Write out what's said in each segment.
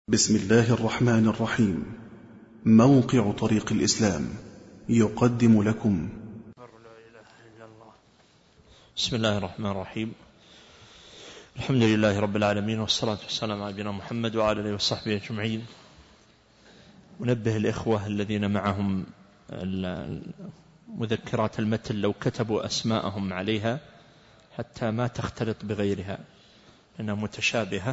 بسم الله الرحمن الرحيم. موقع طريق الإسلام يقدم لكم بسم الله الرحمن الرحيم. الحمد لله رب العالمين، والصلاة والسلام على نبينا محمد وعلى آله وصحبه أجمعين. ونبه الإخوة الذين معهم مذكرات المتن لو كتبوا أسماءهم عليها حتى ما تختلط بغيرها لأنها متشابهة.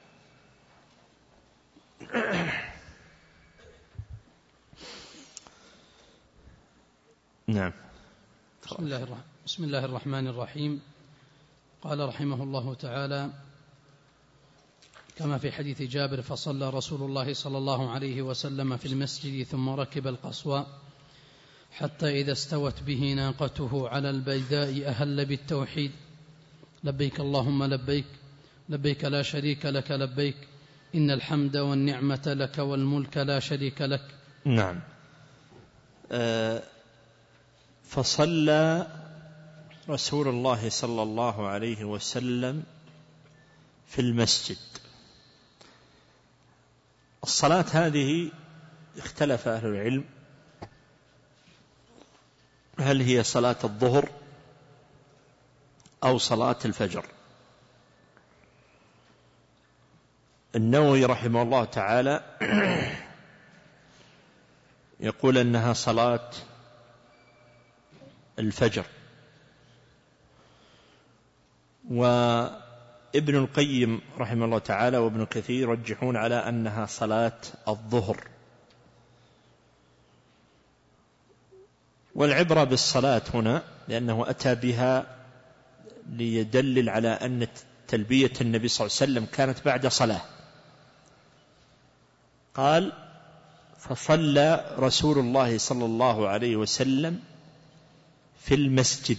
نعم. بسم الله الرحمن الرحيم. قال رحمه الله تعالى: كما في حديث جابر: فصلى رسول الله صلى الله عليه وسلم في المسجد ثم ركب القصوى حتى إذا استوت به ناقته على البيداء أهل بالتوحيد: لبيك اللهم لبيك، لبيك لا شريك لك لبيك، إن الحمد والنعمة لك والملك لا شريك لك. نعم. فصلى رسول الله صلى الله عليه وسلم في المسجد. الصلاة هذه اختلف أهل العلم هل هي صلاة الظهر أو صلاة الفجر. النووي رحمه الله تعالى يقول أنها صلاة الفجر، وابن القيم رحمه الله تعالى وابن كثير يرجحون على أنها صلاة الظهر. والعبرة بالصلاة هنا لأنه أتى بها ليدلل على أن تلبية النبي صلى الله عليه وسلم كانت بعد صلاة. قال: فصلى رسول الله صلى الله عليه وسلم في المسجد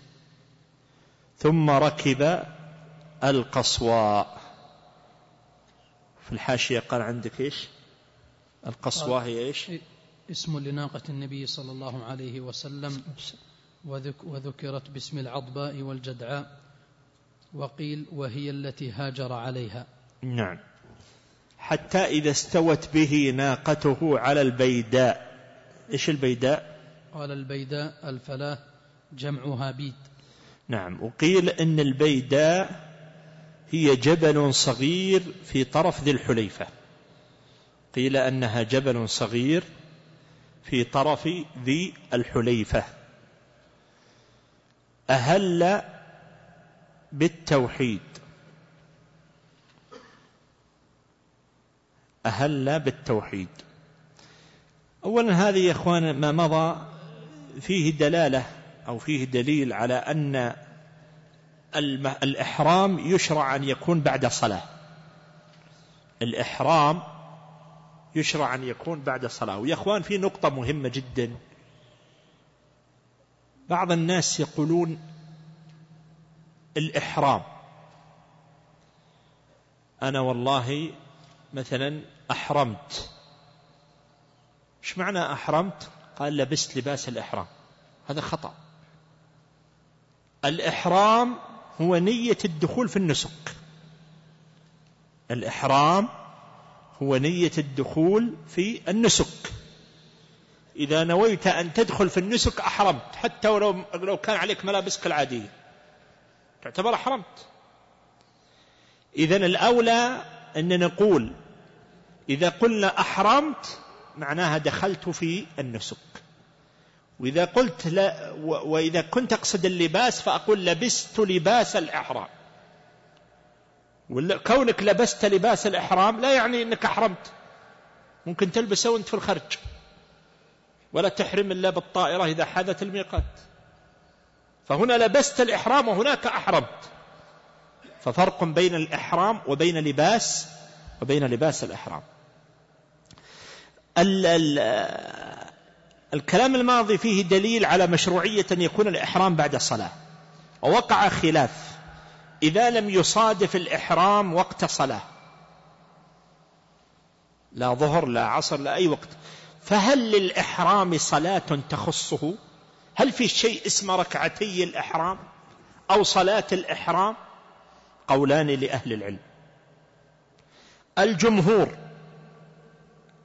ثم ركب القصواء. في الحاشية قال عندك إيش؟ القصواء هي إيش؟ اسم لناقة النبي صلى الله عليه وسلم، وذكرت باسم العضباء والجدعاء، وقيل وهي التي هاجر عليها. نعم. حتى إذا استوت به ناقته على البيداء. إيش البيداء؟ قال: البيداء الفلاة جمعها بيد. نعم. وقيل إن البيداء هي جبل صغير في طرف ذي الحليفة. قيل أنها جبل صغير في طرف ذي الحليفة. أهل بالتوحيد. أهل بالتوحيد. أولا هذه يا إخوان ما مضى فيه دلالة أو فيه دليل على أن الإحرام يشرع أن يكون بعد صلاة. الإحرام يشرع أن يكون بعد صلاة. ويا إخوان في نقطة مهمة جدا. بعض الناس يقولون الإحرام، أنا والله مثلا أحرمت. إيش معنى أحرمت؟ قال: لبست لباس الإحرام. هذا خطأ. الإحرام هو نية الدخول في النسك. الإحرام هو نية الدخول في النسك. إذا نويت أن تدخل في النسك أحرمت، حتى ولو كان عليك ملابسك العادية تعتبر أحرمت. إذن الأولى أن نقول إذا قلنا أحرمت معناها دخلت في النسك. وإذا قلت لا وإذا كنت أقصد اللباس فأقول لبست لباس الإحرام. كونك لبست لباس الإحرام لا يعني أنك أحرمت. ممكن تلبسه وأنت في الخرج، ولا تحرم إلا بالطائرة إذا حدث الميقات. فهنا لبست الإحرام وهناك أحرمت. ففرق بين الإحرام وبين لباس الإحرام. الكلام الماضي فيه دليل على مشروعية أن يكون الإحرام بعد الصلاة. ووقع خلاف إذا لم يصادف الإحرام وقت صلاة، لا ظهر لا عصر لا أي وقت، فهل للإحرام صلاة تخصه؟ هل في شيء اسمه ركعتي الإحرام أو صلاة الإحرام؟ قولان لأهل العلم. الجمهور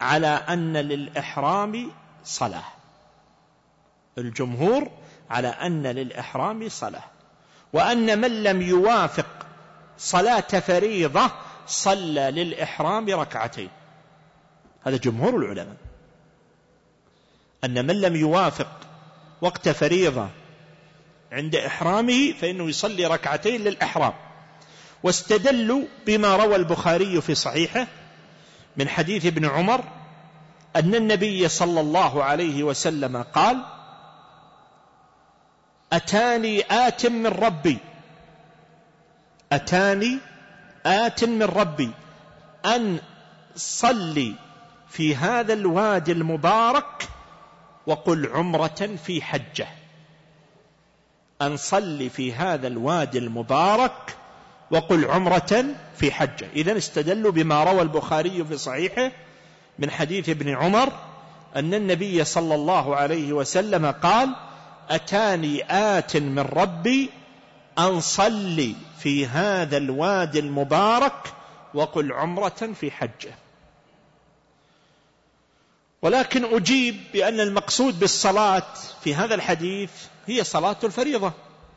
على أن للإحرام صلاة، الجمهور على أن للإحرام صلاة، وأن من لم يوافق صلاة فريضة صلى للإحرام ركعتين. هذا جمهور العلماء، أن من لم يوافق وقت فريضة عند إحرامه فإنه يصلي ركعتين للإحرام. واستدلوا بما روى البخاري في صحيحه من حديث ابن عمر أن النبي صلى الله عليه وسلم قال: أتاني آت من ربي، أتاني آت من ربي أن صلي في هذا الوادي المبارك وقل عمرة في حجة، أن صلي في هذا الوادي المبارك وقل عمرة في حجة. إذن استدلوا بما روى البخاري في صحيحه من حديث ابن عمر أن النبي صلى الله عليه وسلم قال: أتاني آت من ربي أن صلي في هذا الوادي المبارك وقل عمرة في حجة. ولكن أجيب بأن المقصود بالصلاة في هذا الحديث هي صلاة الفريضة،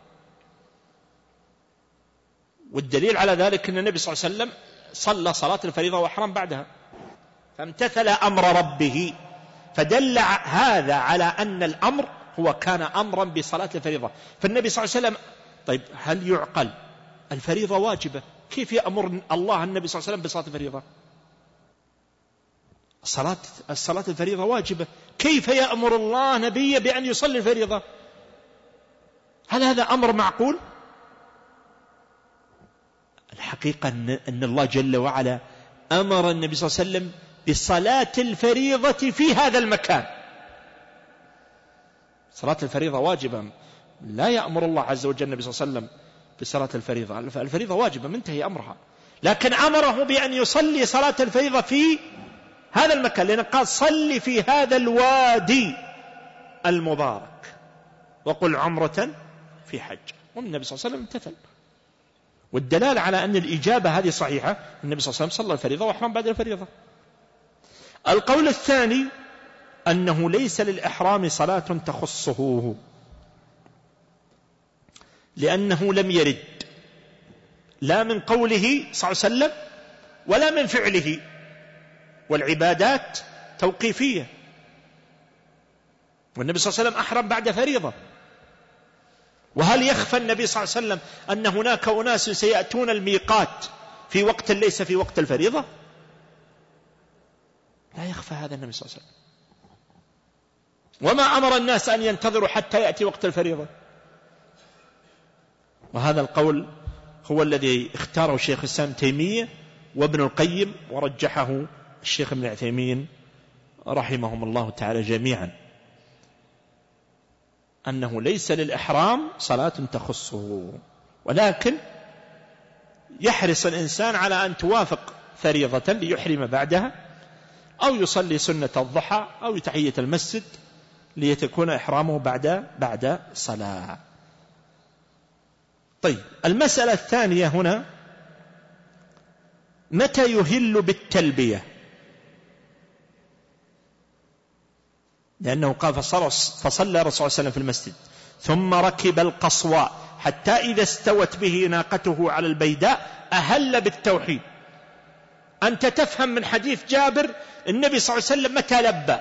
والدليل على ذلك أن النبي صلى الله عليه وسلم صلى صلاة الفريضة وأحرم بعدها، فامتثل أمر ربه، فدل هذا على أن الأمر هو كان أمرا بصلاة الفريضة. فالنبي صلى الله عليه وسلم، طيب هل يعقل الفريضة واجبة، كيف يأمر الله النبي صلى الله عليه وسلم بصلاة الفريضة؟ الصلاة الفريضة واجبة، كيف يأمر الله نبيه بأن يصلي الفريضة؟ هل هذا أمر معقول؟ الحقيقة أن الله جل وعلا أمر النبي صلى الله عليه وسلم بصلاة الفريضة في هذا المكان. صلاة الفريضة واجبة، لا يأمر الله عز وجل النبي صلى الله عليه وسلم بصلاة الفريضة، الفريضة واجبة منتهي أمرها، لكن أمره بأن يصلي صلاة الفريضة في هذا المكان، لأنه قال: صلي في هذا الوادي المبارك وقل عمرة في حج. والنبي صلى الله عليه وسلم امتثل، والدلالة على أن الإجابة هذه صحيحة. النبي صلى الله عليه وسلم صلى الفريضة وأحرم بعد الفريضة. القول الثاني أنه ليس للإحرام صلاة تخصه، لأنه لم يرد لا من قوله صلى الله عليه وسلم ولا من فعله، والعبادات توقيفية، والنبي صلى الله عليه وسلم أحرم بعد فريضة. وهل يخفى النبي صلى الله عليه وسلم أن هناك أناس سيأتون الميقات في وقت ليس في وقت الفريضة؟ لا يخفى هذا النبي صلى الله عليه وسلم. وما أمر الناس أن ينتظروا حتى يأتي وقت الفريضة. وهذا القول هو الذي اختاره الشيخ الإسلام تيمية وابن القيم، ورجحه الشيخ ابن عثيمين رحمهم الله تعالى جميعا، أنه ليس للإحرام صلاة تخصه، ولكن يحرص الإنسان على أن توافق فريضة ليحرم بعدها، أو يصلي سنة الضحى، أو تحية المسجد ليتكون إحرامه بعد صلاة. طيب، المسألة الثانية هنا: متى يهل بالتلبية؟ لأنه قال: فصلى الرسول صلى الله عليه وسلم في المسجد ثم ركب القصواء حتى إذا استوت به ناقته على البيداء أهل بالتوحيد. أنت تفهم من حديث جابر النبي صلى الله عليه وسلم متى لبى؟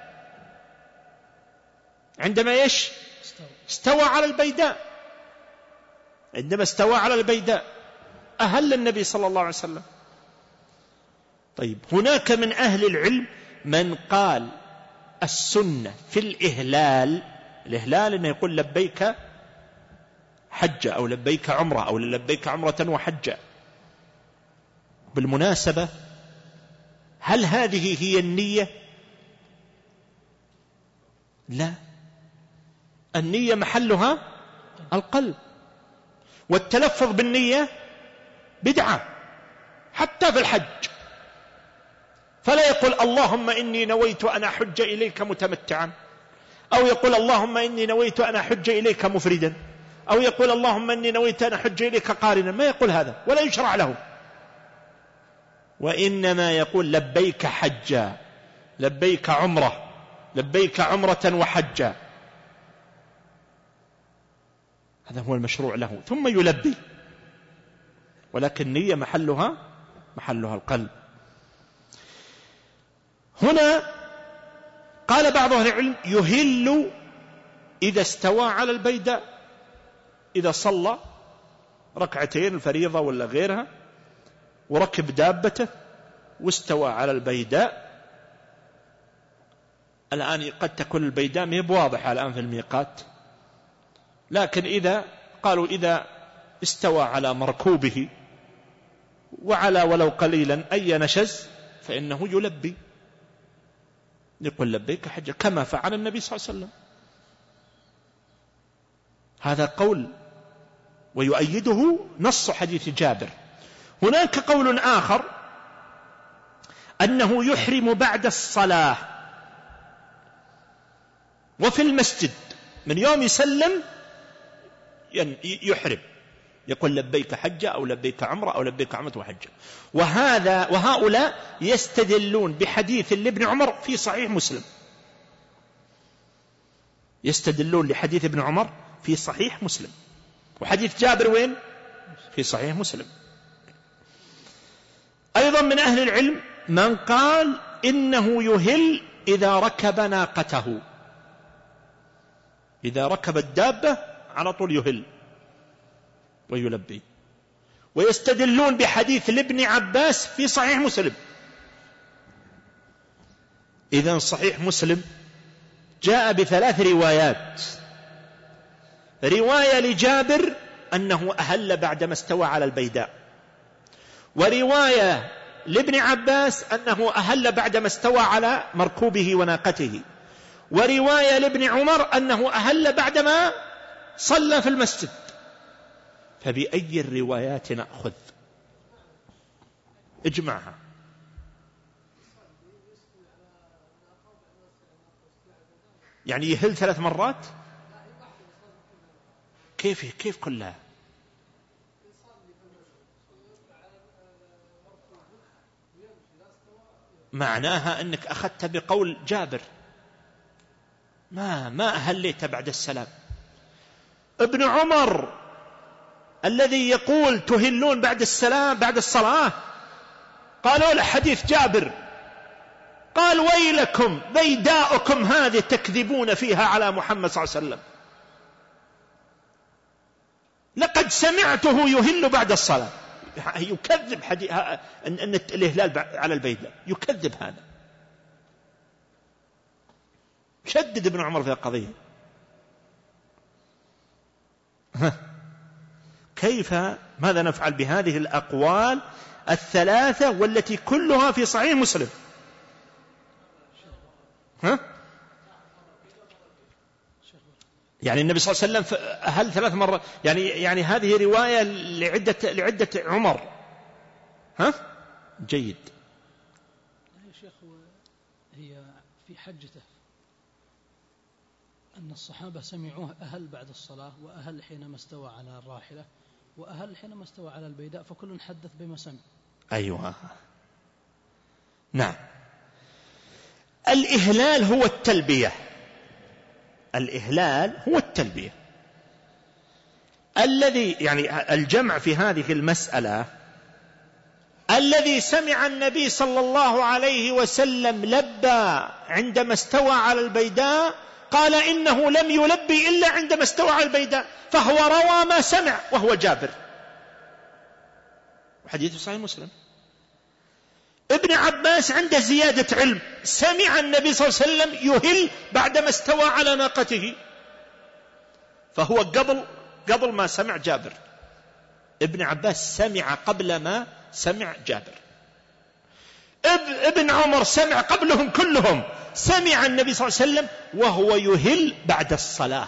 عندما استوى على البيداء. عندما استوى على البيداء أهل النبي صلى الله عليه وسلم. طيب، هناك من أهل العلم من قال السنة في الإهلال أنه يقول لبيك حجة أو لبيك عمرة أو لبيك عمرة وحجة. بالمناسبة، هل هذه هي النية؟ لا، النية محلها القلب، والتلفظ بالنية بدعة حتى في الحج. فلا يقول اللهم إني نويت أن أحج إليك متمتعا، أو يقول اللهم إني نويت أن أحج إليك مفردا، أو يقول اللهم إني نويت أن أحج إليك قارنا. ما يقول هذا، ولا يشرع له، وإنما يقول لبيك حجا، لبيك عمرة، لبيك عمرة وحجا، هذا هو المشروع له، ثم يلبي، ولكن نية محلها القلب. هنا قال بعض أهل العلم يهل إذا استوى على البيداء، إذا صلى ركعتين الفريضة ولا غيرها وركب دابته واستوى على البيداء. الآن قد تكون البيداء مهب واضحة الآن في الميقات، لكن إذا قالوا إذا استوى على مركوبه وعلى ولو قليلا أي نشز فإنه يلبي، يقول لبيك حجة كما فعل النبي صلى الله عليه وسلم. هذا قول ويؤيده نص حديث جابر. هناك قول آخر أنه يحرم بعد الصلاة وفي المسجد، من يوم يسلم يحرم، يقول لبيك حجة أو لبيك عمرة أو لبيك عمرة وحجة. وهؤلاء يستدلون بحديث لابن عمر في صحيح مسلم، يستدلون لحديث ابن عمر في صحيح مسلم، وحديث جابر وين؟ في صحيح مسلم. أيضا من أهل العلم من قال إنه يهل إذا ركب ناقته، إذا ركب الدابة على طول يهل ويلبي، ويستدلون بحديث لابن عباس في صحيح مسلم. إذن صحيح مسلم جاء ب3 روايات، رواية لجابر أنه أهل بعدما استوى على البيداء، ورواية لابن عباس أنه أهل بعدما استوى على مركوبه وناقته، ورواية لابن عمر أنه أهل بعدما صلى في المسجد. فبأي الروايات نأخذ؟ اجمعها. يعني يهل 3 مرات؟ كيف كلها؟ معناها أنك أخذت بقول جابر، ما أهليت بعد السلام. ابن عمر الذي يقول تهلون بعد السلام بعد الصلاة، قالوا له حديث جابر، قال ويلكم بيداؤكم هذه تكذبون فيها على محمد صلى الله عليه وسلم، لقد سمعته يهل بعد الصلاة. يكذب حديث أن الإهلال على البيداء، يكذب هذا. شدد ابن عمر في القضية. كيف ماذا نفعل بهذه الأقوال 3 والتي كلها في صحيح مسلم؟ يعني النبي صلى الله عليه وسلم أهل 3 مرات، يعني هذه رواية لعدة عمر. جيد. يا شيخ هي في حجته أن الصحابة سمعوه أهل بعد الصلاة، وأهل حينما استوى على الراحلة، وأهل حينما استوى على البيداء، فكل حدث بما سمع. أيوة، نعم. الإهلال هو التلبية، الإهلال هو التلبية الذي يعني الجمع في هذه المسألة. الذي سمع النبي صلى الله عليه وسلم لبى عندما استوى على البيداء، قال إنه لم يلبي إلا عندما استوى على البيداء، فهو روى ما سمع وهو جابر، وحديث صحيح مسلم. ابن عباس عنده زيادة علم، سمع النبي صلى الله عليه وسلم يهل بعدما استوى على ناقته، فهو قبل ما سمع جابر. ابن عباس سمع قبل ما سمع جابر. ابن عمر سمع قبلهم كلهم، سمع النبي صلى الله عليه وسلم وهو يهل بعد الصلاة.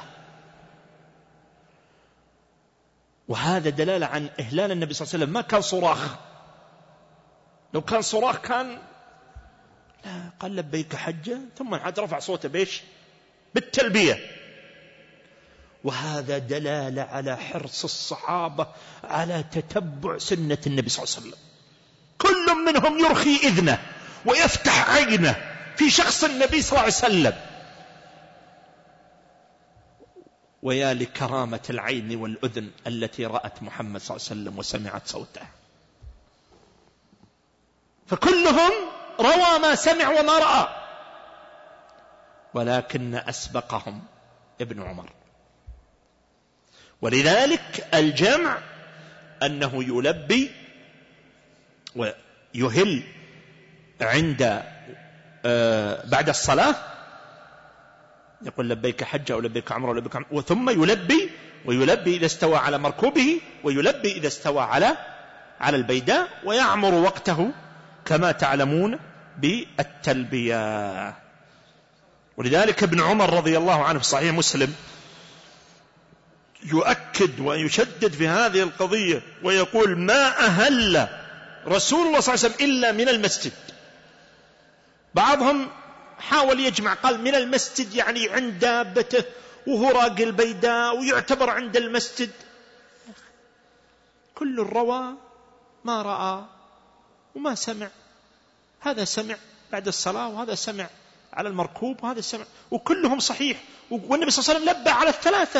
وهذا دلالة عن إهلال النبي صلى الله عليه وسلم، ما كان صراخ. لو كان صراخ كان لا، قال لبيك حجة ثم رفع صوته بيش بالتلبية. وهذا دلالة على حرص الصحابة على تتبع سنة النبي صلى الله عليه وسلم. كل منهم يرخي إذنه ويفتح عينه في شخص النبي صلى الله عليه وسلم. ويا لكرامة العين والأذن التي رأت محمد صلى الله عليه وسلم وسمعت صوته. فكلهم روى ما سمع وما رأى، ولكن أسبقهم ابن عمر. ولذلك الجمع أنه يلبي ويهل عند بعد الصلاة، يقول لبيك حج أو لبيك عمره أو لبيك عمره، وثم ويلبي إذا استوى على مركوبه، ويلبي إذا استوى على البيداء، ويعمر وقته كما تعلمون بالتلبية. ولذلك ابن عمر رضي الله عنه في صحيح مسلم يؤكد ويشدد في هذه القضية ويقول: ما أهل رسول الله صلى الله عليه وسلم إلا من المسجد. بعضهم حاول يجمع، قال من المسجد يعني عند دابته وهو راقي البيداء ويعتبر عند المسجد. كل الروى ما رأى وما سمع، هذا سمع بعد الصلاة وهذا سمع على المركوب وهذا سمع، وكلهم صحيح، والنبي صلى الله عليه وسلم لبى على الثلاثة،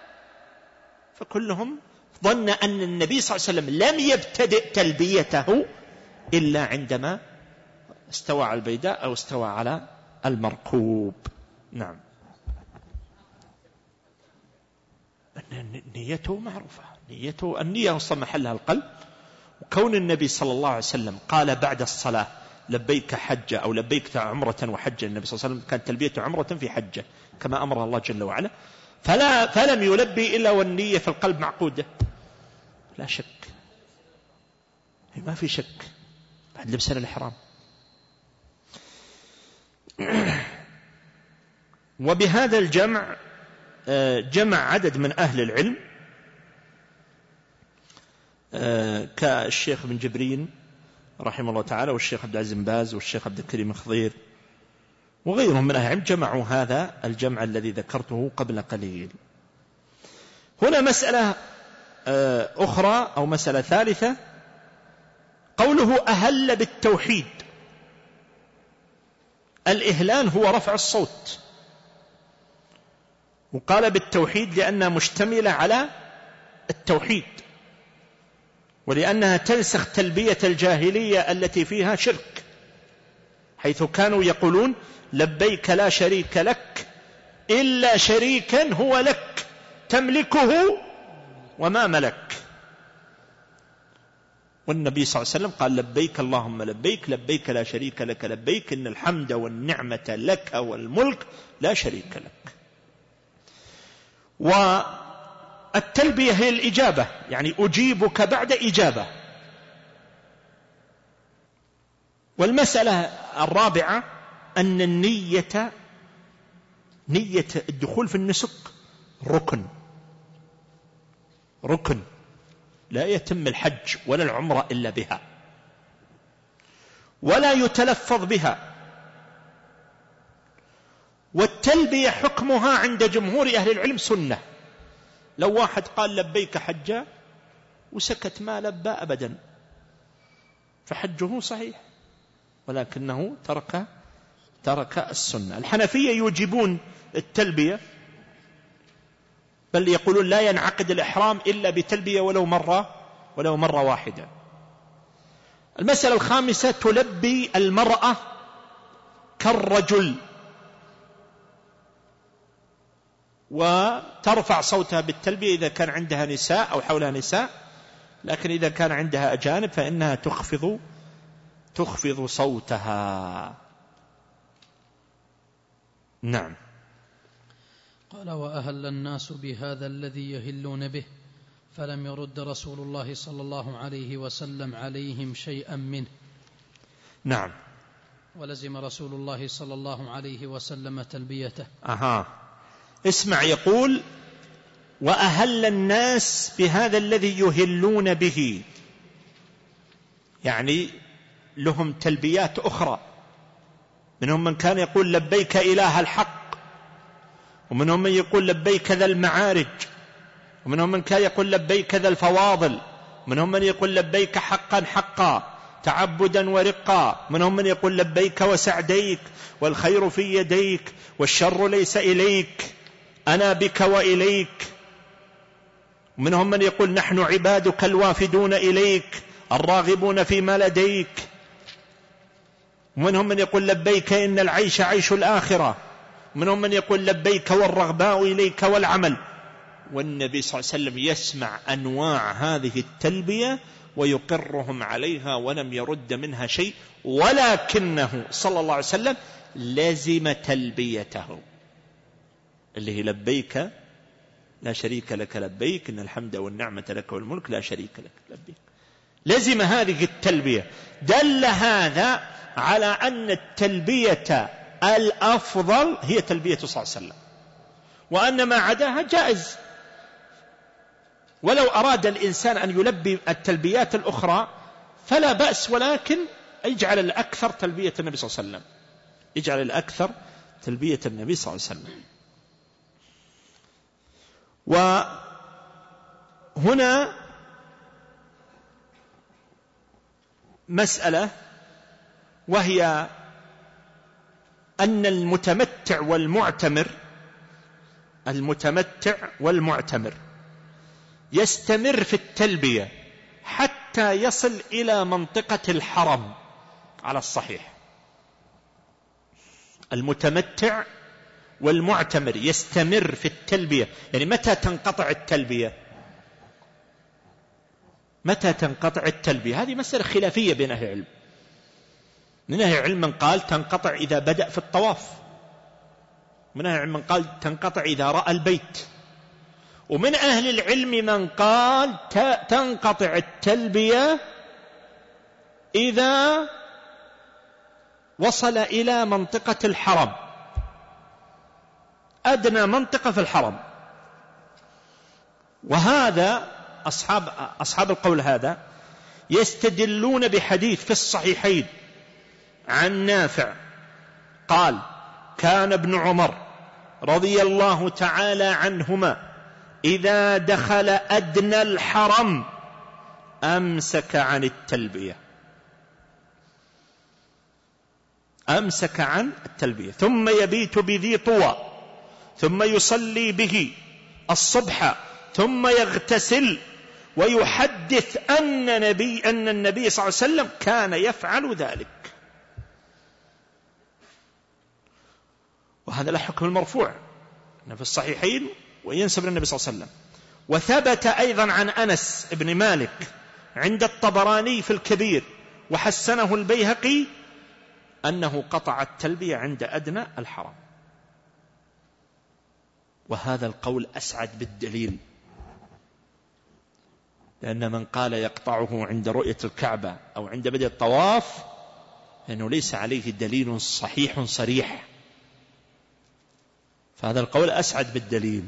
فكلهم ظن أن النبي صلى الله عليه وسلم لم يبتدئ تلبيته إلا عندما استوى على البيداء أو استوى على المركوب. نعم. نيته معروفة، النية أصلا محلها القلب. وكون النبي صلى الله عليه وسلم قال بعد الصلاة لبيك حجة أو لبيك عمرة وحجة، النبي صلى الله عليه وسلم كانت تلبيته عمرة في حجة كما أمر الله جل وعلا، فلم يلبي إلا والنية في القلب معقودة، لا شك، ما في شك بعد لبسنا الإحرام. وبهذا الجمع جمع عدد من أهل العلم كالشيخ بن جبرين رحمه الله تعالى، والشيخ عبد العزيز بن باز، والشيخ عبد الكريم الخضير، وغيرهم من أهل العلم جمعوا هذا الجمع الذي ذكرته قبل قليل. هنا مسألة أخرى أو مسألة ثالثة، قوله أهل بالتوحيد. الإهلال هو رفع الصوت، وقال بالتوحيد لأنها مشتملة على التوحيد، ولأنها تنسخ تلبية الجاهلية التي فيها شرك، حيث كانوا يقولون لبيك لا شريك لك إلا شريكا هو لك تملكه وما ملك. والنبي صلى الله عليه وسلم قال لبيك اللهم لبيك، لبيك لا شريك لك لبيك، إن الحمد والنعمة لك والملك لا شريك لك. والتلبية هي الإجابة، يعني أجيبك بعد إجابة. والمسألة الرابعة أن نية الدخول في النسك ركن لا يتم الحج ولا العمرة إلا بها، ولا يتلفظ بها. والتلبية حكمها عند جمهور أهل العلم سنة. لو واحد قال لبيك حجة وسكت ما لبى أبدا فحجه صحيح، ولكنه ترك السنة. الحنفية يوجبون التلبية، بل يقولون لا ينعقد الإحرام إلا بتلبية ولو مرة واحدة. المسألة الخامسة تلبي المرأة كالرجل، وترفع صوتها بالتلبية إذا كان عندها نساء أو حولها نساء، لكن إذا كان عندها أجانب فإنها تخفض صوتها. نعم. قال: وأهل الناس بهذا الذي يهلون به، فلم يرد رسول الله صلى الله عليه وسلم عليهم شيئا منه. نعم. ولزم رسول الله صلى الله عليه وسلم تلبيته. اسمع، يقول: وأهل الناس بهذا الذي يهلون به، يعني لهم تلبيات أخرى. منهم من كان يقول لبيك إله الحق، ومنهم من يقول لبيك ذا المعارج، ومنهم من كان يقول لبيك ذا الفواضل، ومنهم من يقول لبيك حقا حقا، تعبدا ورقا. منهم من يقول لبيك وسعديك والخير في يديك والشر ليس إليك أنا بك وإليك. منهم من يقول نحن عبادك الوافدون إليك الراغبون فيما لديك. منهم من يقول لبيك إن العيش عيش الآخرة. منهم من يقول لبيك والرغباء إليك والعمل. والنبي صلى الله عليه وسلم يسمع أنواع هذه التلبية ويقرهم عليها ولم يرد منها شيء، ولكنه صلى الله عليه وسلم لازم تلبيته اللي هي لبيك لا شريك لك لبيك إن الحمد والنعمة لك والملك لا شريك لك لبيك. لازم هذه التلبية. دل هذا على أن التلبية الأفضل هي تلبية صلى الله عليه وسلم، وأن ما عداها جائز. ولو أراد الإنسان أن يلبي التلبيات الأخرى فلا بأس، ولكن يجعل الأكثر تلبية النبي صلى الله عليه وسلم، يجعل الأكثر تلبية النبي صلى الله عليه وسلم. وهنا مسألة، وهي أن المتمتع والمعتمر يستمر في التلبية حتى يصل إلى منطقة الحرم على الصحيح. المتمتع والمعتمر يستمر في التلبية. يعني متى تنقطع التلبية؟ متى تنقطع التلبية؟ هذه مسألة خلافية بين أهل العلم. من أهل العلم من قال تنقطع إذا بدأ في الطواف، من أهل العلم من قال تنقطع إذا رأى البيت، ومن أهل العلم من قال تنقطع التلبية إذا وصل إلى منطقة الحرم، أدنى منطقة في الحرم. وهذا أصحاب القول هذا يستدلون بحديث في الصحيحين عن نافع قال كان ابن عمر رضي الله تعالى عنهما إذا دخل أدنى الحرم أمسك عن التلبية، أمسك عن التلبية، ثم يبيت بذي طوى، ثم يصلي به الصبح، ثم يغتسل ويحدث أن النبي صلى الله عليه وسلم كان يفعل ذلك. وهذا له حكم المرفوع في الصحيحين وينسب للنبي صلى الله عليه وسلم. وثبت أيضا عن أنس بن مالك عند الطبراني في الكبير وحسنه البيهقي أنه قطع التلبية عند أدنى الحرم. وهذا القول أسعد بالدليل، لأن من قال يقطعه عند رؤية الكعبة أو عند بدء الطواف لأنه ليس عليه دليل صحيح صريح، فهذا القول أسعد بالدليل.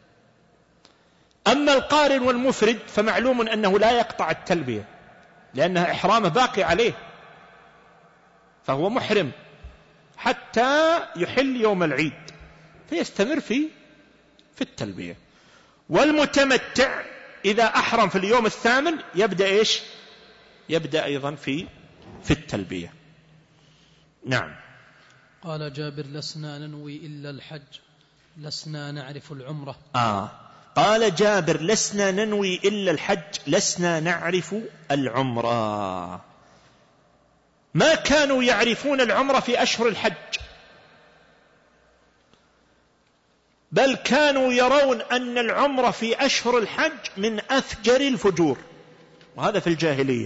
أما القارن والمفرد فمعلوم أنه لا يقطع التلبية لأنها إحرامه باقي عليه، فهو محرم حتى يحل يوم العيد فيستمر في التلبية. والمتمتع إذا أحرم في اليوم الثامن يبدأ إيش؟ يبدأ أيضا في التلبية. نعم. قال جابر لسنا ننوي إلا الحج لسنا نعرف العمرة. قال جابر لسنا ننوي إلا الحج لسنا نعرف العمرة. ما كانوا يعرفون العمرة في أشهر الحج، بل كانوا يرون أن العمرة في أشهر الحج من أفجر الفجور. وهذا في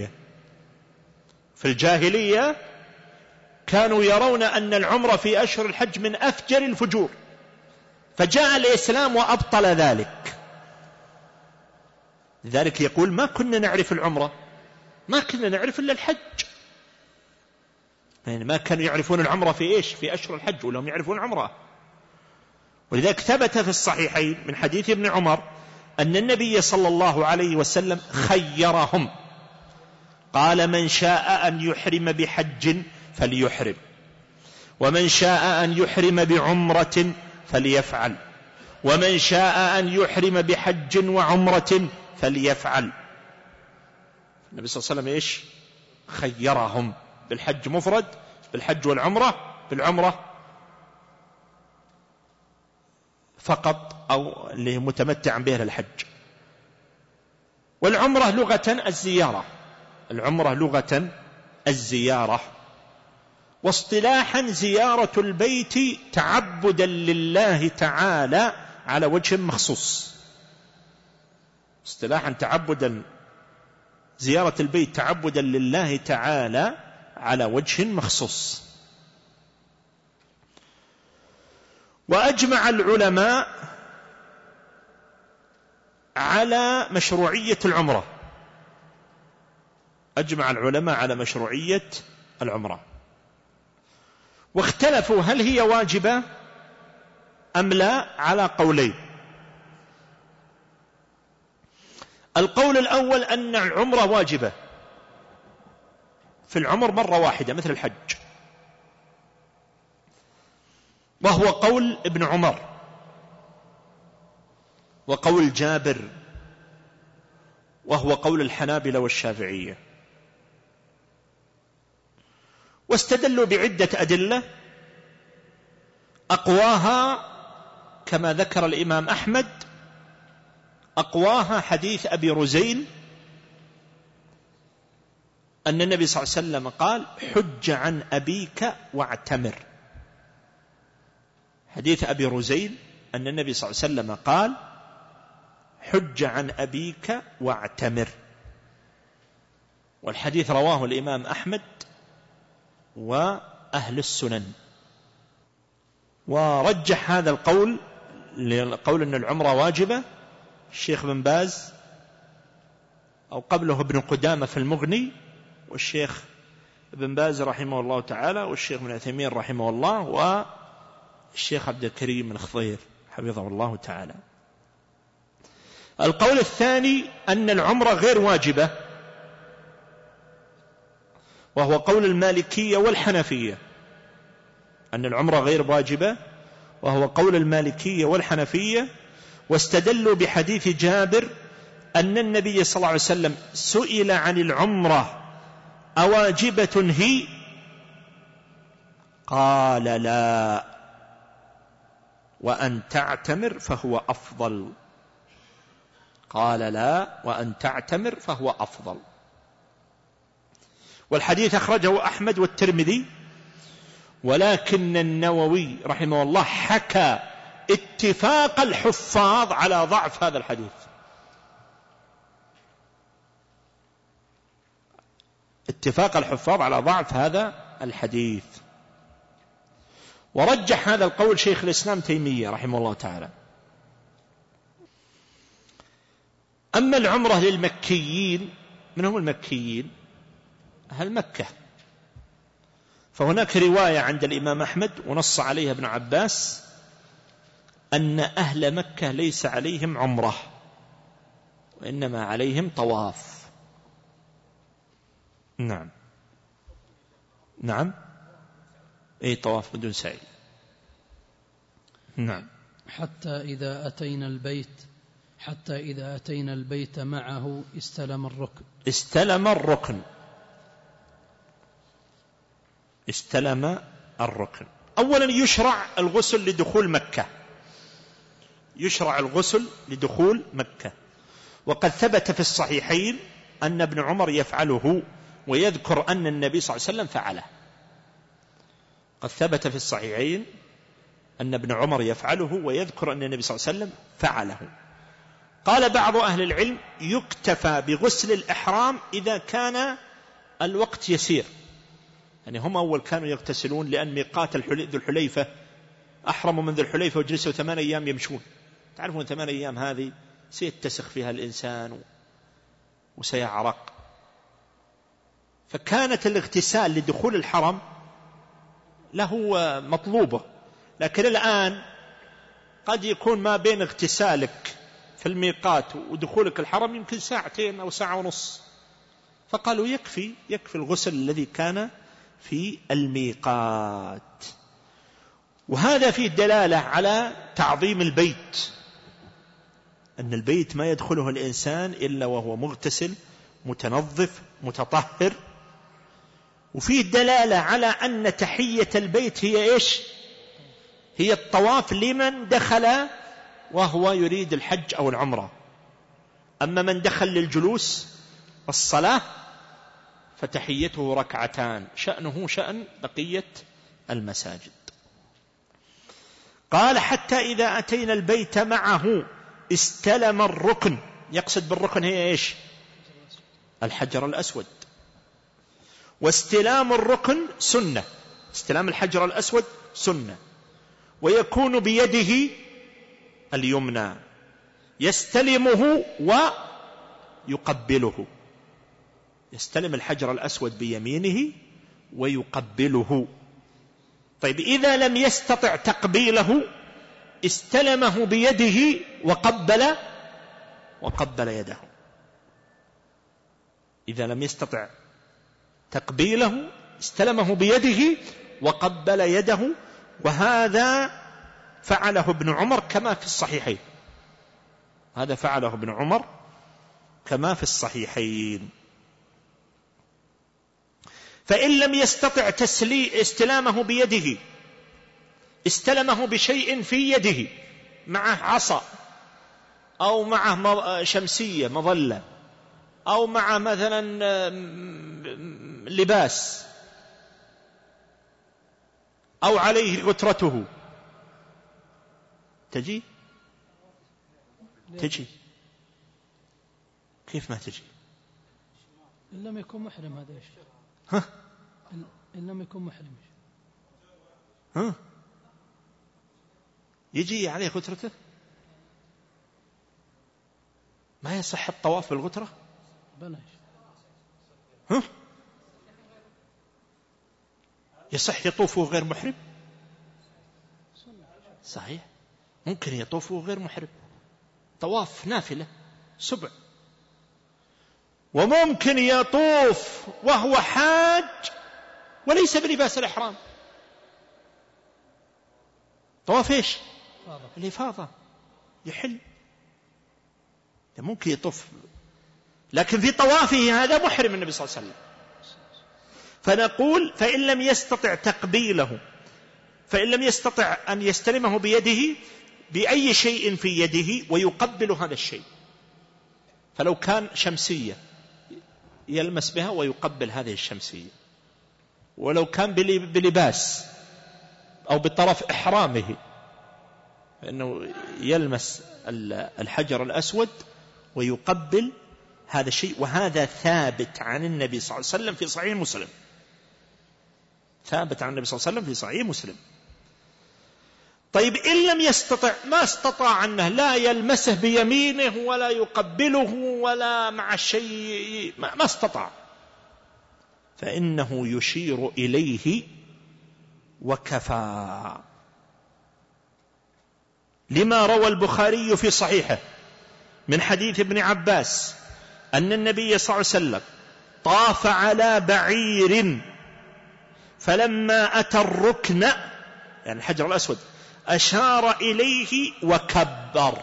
الجاهلية كانوا يرون أن العمرة في أشهر الحج من أفجر الفجور، فجاء الإسلام وأبطل ذلك. لذلك يقول ما كنا نعرف العمرة، ما كنا نعرف إلا الحج. يعني ما كانوا يعرفون العمرة في إيش؟ في أشهر الحج، ولهم يعرفون العمرة. ولذلك ثبت في الصحيحين من حديث ابن عمر أن النبي صلى الله عليه وسلم خيرهم، قال من شاء أن يحرم بحج فليحرم، ومن شاء أن يحرم بعمرة فليفعل، ومن شاء أن يحرم بحج وعمرة فليفعل. النبي صلى الله عليه وسلم إيش؟ خيرهم بالحج مفرد، بالحج والعمرة، بالعمرة فقط أو اللي متمتع به للحج. والعمرة لغة الزيارة، العمرة لغة الزيارة، واصطلاحا زيارة البيت تعبدا لله تعالى على وجه مخصوص. اصطلاحا تعبدا، زيارة البيت تعبدا لله تعالى على وجه مخصوص. وأجمع العلماء على مشروعية العمرة، أجمع العلماء على مشروعية العمرة، واختلفوا هل هي واجبة أم لا على قولين. القول الأول أن العمرة واجبة في العمر مرة واحدة مثل الحج، وهو قول ابن عمر وقول جابر، وهو قول الحنابلة والشافعية. واستدلوا بعدة أدلة، أقواها كما ذكر الإمام أحمد، أقواها حديث أبي رزين أن النبي صلى الله عليه وسلم قال حج عن أبيك واعتمر. حديث أبي رزين أن النبي صلى الله عليه وسلم قال حج عن أبيك واعتمر، والحديث رواه الإمام أحمد وأهل السنن. ورجح هذا القول لقول أن العمرة واجبة الشيخ بن باز، أو قبله ابن قدامة في المغني، والشيخ ابن باز رحمه الله تعالى، والشيخ ابن عثيمين رحمه الله، والشيخ عبد الكريم الخضير حفظه الله تعالى. القول الثاني أن العمرة غير واجبة، وهو قول المالكية والحنفية، أن العمرة غير واجبة وهو قول المالكية والحنفية. واستدلوا بحديث جابر أن النبي صلى الله عليه وسلم سئل عن العمرة أواجبة هي؟ قال لا، وأن تعتمر فهو أفضل. قال لا، وأن تعتمر فهو أفضل. والحديث أخرجه أحمد والترمذي، ولكن النووي رحمه الله حكى اتفاق الحفاظ على ضعف هذا الحديث، اتفاق الحفاظ على ضعف هذا الحديث. ورجح هذا القول شيخ الإسلام تيمية رحمه الله تعالى. أما العمرة للمكيين، من هم المكيين؟ أهل مكة. فهناك رواية عند الإمام أحمد ونص عليها ابن عباس أن أهل مكة ليس عليهم عمرة وإنما عليهم طواف. نعم نعم، أي طواف بدون سعي. نعم. حتى إذا أتينا البيت معه استلم الركن. استلم الركن. أولا يشرع الغسل لدخول مكة، يشرع الغسل لدخول مكة، وقد ثبت في الصحيحين أن ابن عمر يفعله، ويذكر أن النبي صلى الله عليه وسلم فعله. قد ثبت في الصحيحين أن ابن عمر يفعله، ويذكر أن النبي صلى الله عليه وسلم فعله. قال بعض أهل العلم يكتفى بغسل الإحرام إذا كان الوقت يسير، يعني هم أول كانوا يغتسلون لأن ميقات ذو الحليفة، أحرموا من ذو الحليفة وجلسوا 8 أيام يمشون. تعرفون 8 أيام هذه سيتسخ فيها الإنسان وسيعرق، فكانت الاغتسال لدخول الحرم له مطلوبة. لكن الآن قد يكون ما بين اغتسالك في الميقات ودخولك الحرم يمكن 2 ساعة أو 1.5 ساعة، فقالوا يكفي الغسل الذي كان في الميقات. وهذا فيه دلالة على تعظيم البيت، أن البيت ما يدخله الإنسان إلا وهو مغتسل متنظف متطهر، وفيه دلالة على أن تحية البيت هي إيش؟ هي الطواف لمن دخل وهو يريد الحج أو العمرة. أما من دخل للجلوس والصلاة فتحيته ركعتان، شأنه شأن بقية المساجد. قال حتى إذا أتينا البيت معه استلم الركن. يقصد بالركن هي إيش؟ الحجر الأسود. واستلام الركن سنة، استلام الحجر الأسود سنة، ويكون بيده اليمنى يستلمه ويقبله. يستلم الحجر الأسود بيمينه ويقبله. طيب إذا لم يستطع تقبيله استلمه بيده وقبل يده. إذا لم يستطع تقبيله استلمه بيده وقبل يده. وهذا فعله ابن عمر كما في الصحيحين. هذا فعله ابن عمر كما في الصحيحين. فإن لم يستطع استلامه بيده استلمه بشيء في يده، معه عصا أو معه شمسية مظلة أو معه مثلا لباس أو عليه غترته. تجي كيف ما تجي؟ إن لم يكن محرم. هذا يا شيخ. إن لم يكن محرم يجي عليه غترته، ما يصح الطواف بالغترة. بلاش. يصح يطوفه غير محرم؟ صحيح، ممكن يطوفه غير محرم، طواف نافلة سبع. وممكن يطوف وهو حاج وليس بلباس الإحرام. طواف إيش؟ الإفاضة يحل. ممكن يطوف، لكن في طوافه هذا محرم النبي صلى الله عليه وسلم. فنقول فإن لم يستطع تقبيله، فإن لم يستطع أن يستلمه بيده بأي شيء في يده ويقبل هذا الشيء. فلو كان شمسية يلمس بها ويقبل هذه الشمسية، ولو كان بلباس أو بطرف إحرامه فإنه يلمس الحجر الأسود ويقبل هذا الشيء. وهذا ثابت عن النبي صلى الله عليه وسلم في صحيح مسلم. ثابت عن النبي صلى الله عليه وسلم في صحيح مسلم. طيب إن لم يستطع، ما استطاع أنه لا يلمسه بيمينه ولا يقبله ولا مع الشيء، ما استطاع، فإنه يشير إليه وكفى. لما روى البخاري في صحيحه من حديث ابن عباس أن النبي صلى الله عليه وسلم طاف على بعير فلما أتى الركن، يعني الحجر الأسود، أشار إليه وكبر.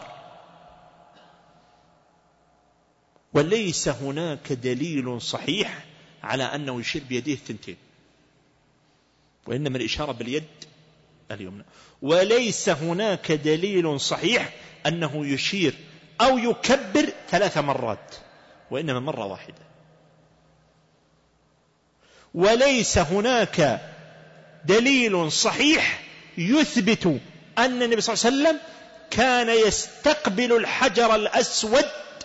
وليس هناك دليل صحيح على أنه يشير بيديه الثنتين، وإنما الإشارة باليد اليمنى. وليس هناك دليل صحيح أنه يشير أو يكبر 3 مرات، وإنما مرة واحدة. وليس هناك دليل صحيح يثبت أن النبي صلى الله عليه وسلم كان يستقبل الحجر الأسود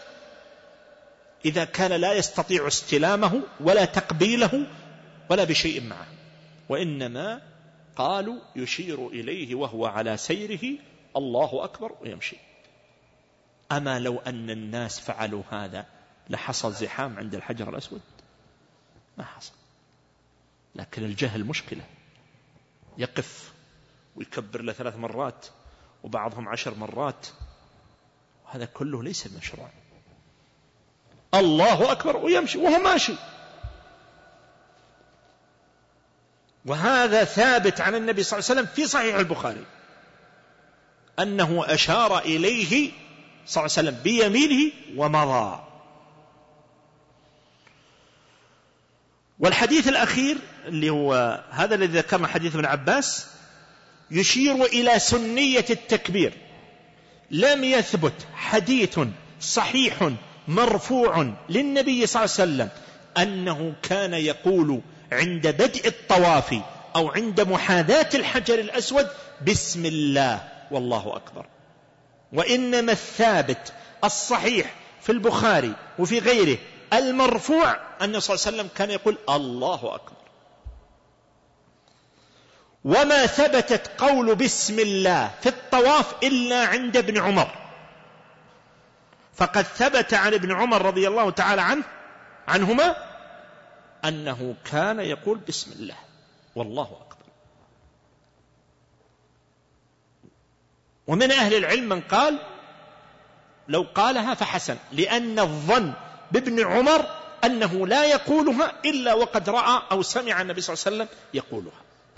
إذا كان لا يستطيع استلامه ولا تقبيله ولا بشيء معه، وإنما قالوا يشير إليه وهو على سيره الله أكبر ويمشي. أما لو أن الناس فعلوا هذا لحصل زحام عند الحجر الأسود؟ ما حصل. لكن الجهل مشكلة، يقف ويكبر له 3 مرات وبعضهم 10 مرات، وهذا كله ليس مشروع. الله أكبر ويمشي وهو ماشي. وهذا ثابت عن النبي صلى الله عليه وسلم في صحيح البخاري أنه أشار إليه صلى الله عليه وسلم بيمينه ومضى. والحديث الأخير اللي هو هذا الذي ذكرنا حديث ابن عباس يشير إلى سنية التكبير. لم يثبت حديث صحيح مرفوع للنبي صلى الله عليه وسلم أنه كان يقول عند بدء الطواف أو عند محاذاة الحجر الأسود بسم الله والله أكبر. وإنما الثابت الصحيح في البخاري وفي غيره المرفوع أن صلى الله عليه وسلم كان يقول الله أكبر. وما ثبتت قول بسم الله في الطواف إلا عند ابن عمر، فقد ثبت عن ابن عمر رضي الله تعالى عنهما أنه كان يقول بسم الله والله أكبر. ومن أهل العلم من قال لو قالها فحسن، لأن الظن بابن عمر أنه لا يقولها إلا وقد رأى أو سمع النبي صلى الله عليه وسلم يقولها.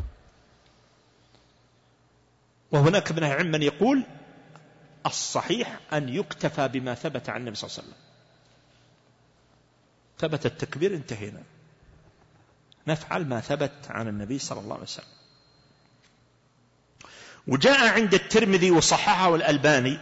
وهناك من أهل العلم من يقول الصحيح أن يكتفى بما ثبت عن النبي صلى الله عليه وسلم. ثبت التكبير انتهينا، نفعل ما ثبت عن النبي صلى الله عليه وسلم. وجاء عند الترمذي وصححه الألباني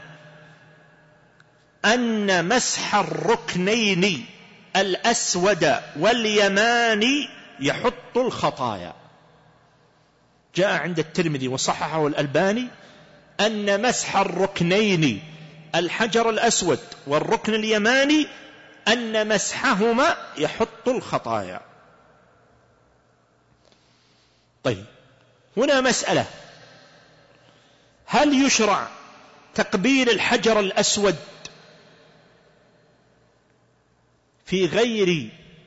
أن مسح الركنين الأسود واليماني يحط الخطايا. جاء عند الترمذي وصححه الألباني أن مسح الركنين الحجر الأسود والركن اليماني أن مسحهما يحط الخطايا. طيب، هنا مسألة: هل يشرع تقبيل الحجر الأسود في غير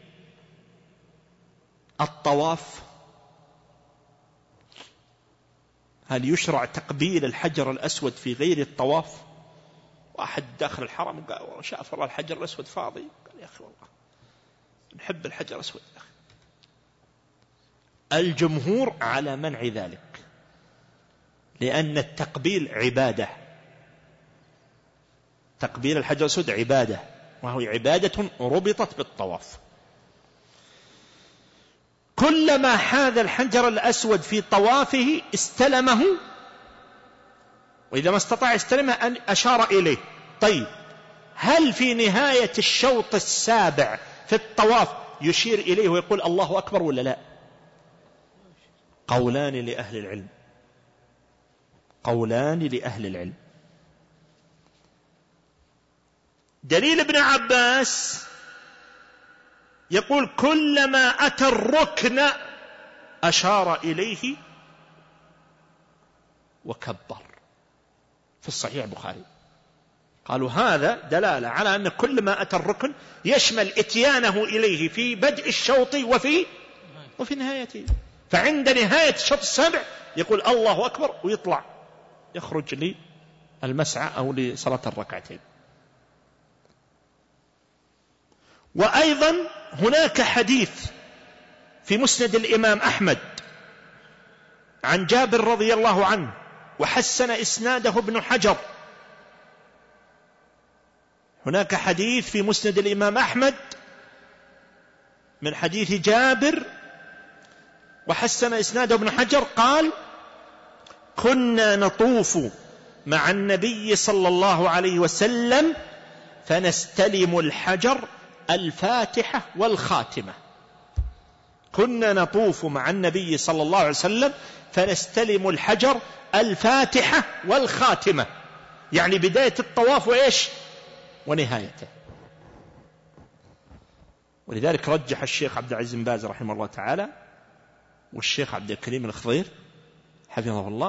الطواف؟ هل يشرع تقبيل الحجر الأسود في غير الطواف؟ واحد داخل الحرم قال شاف الله الحجر الأسود فاضي، قال يا أخي والله نحب الحجر الأسود. الجمهور على منع ذلك، لأن التقبيل عبادة. تقبيل الحجر الأسود عبادة، وهو عبادة ربطت بالطواف. كلما حاذ الحجر الأسود في طوافه استلمه، وإذا ما استطاع استلمه أن أشار إليه. طيب، هل في نهاية الشوط السابع في الطواف يشير إليه ويقول الله أكبر ولا لا؟ قولان لأهل العلم، قولان لأهل العلم. دليل ابن عباس يقول كلما أتى الركن أشار إليه وكبر، في الصحيح البخاري. قالوا هذا دلالة على أن كل ما أتى الركن يشمل إتيانه إليه في بدء الشوط وفي نهايته. فعند نهاية الشوط السابع يقول الله أكبر ويطلع يخرج للمسعى أو لصلاة الركعتين. وأيضا هناك حديث في مسند الإمام أحمد عن جابر رضي الله عنه، وحسن إسناده ابن حجر. هناك حديث في مسند الإمام أحمد من حديث جابر وحسن إسناده ابن حجر قال: كنا نطوف مع النبي صلى الله عليه وسلم فنستلم الحجر الفاتحة والخاتمة. كنا نطوف مع النبي صلى الله عليه وسلم فنستلم الحجر الفاتحة والخاتمة، يعني بداية الطواف وإيش ونهايته. ولذلك رجح الشيخ عبد العزيز بن باز رحمه الله تعالى والشيخ عبد الكريم الخضير حفظه الله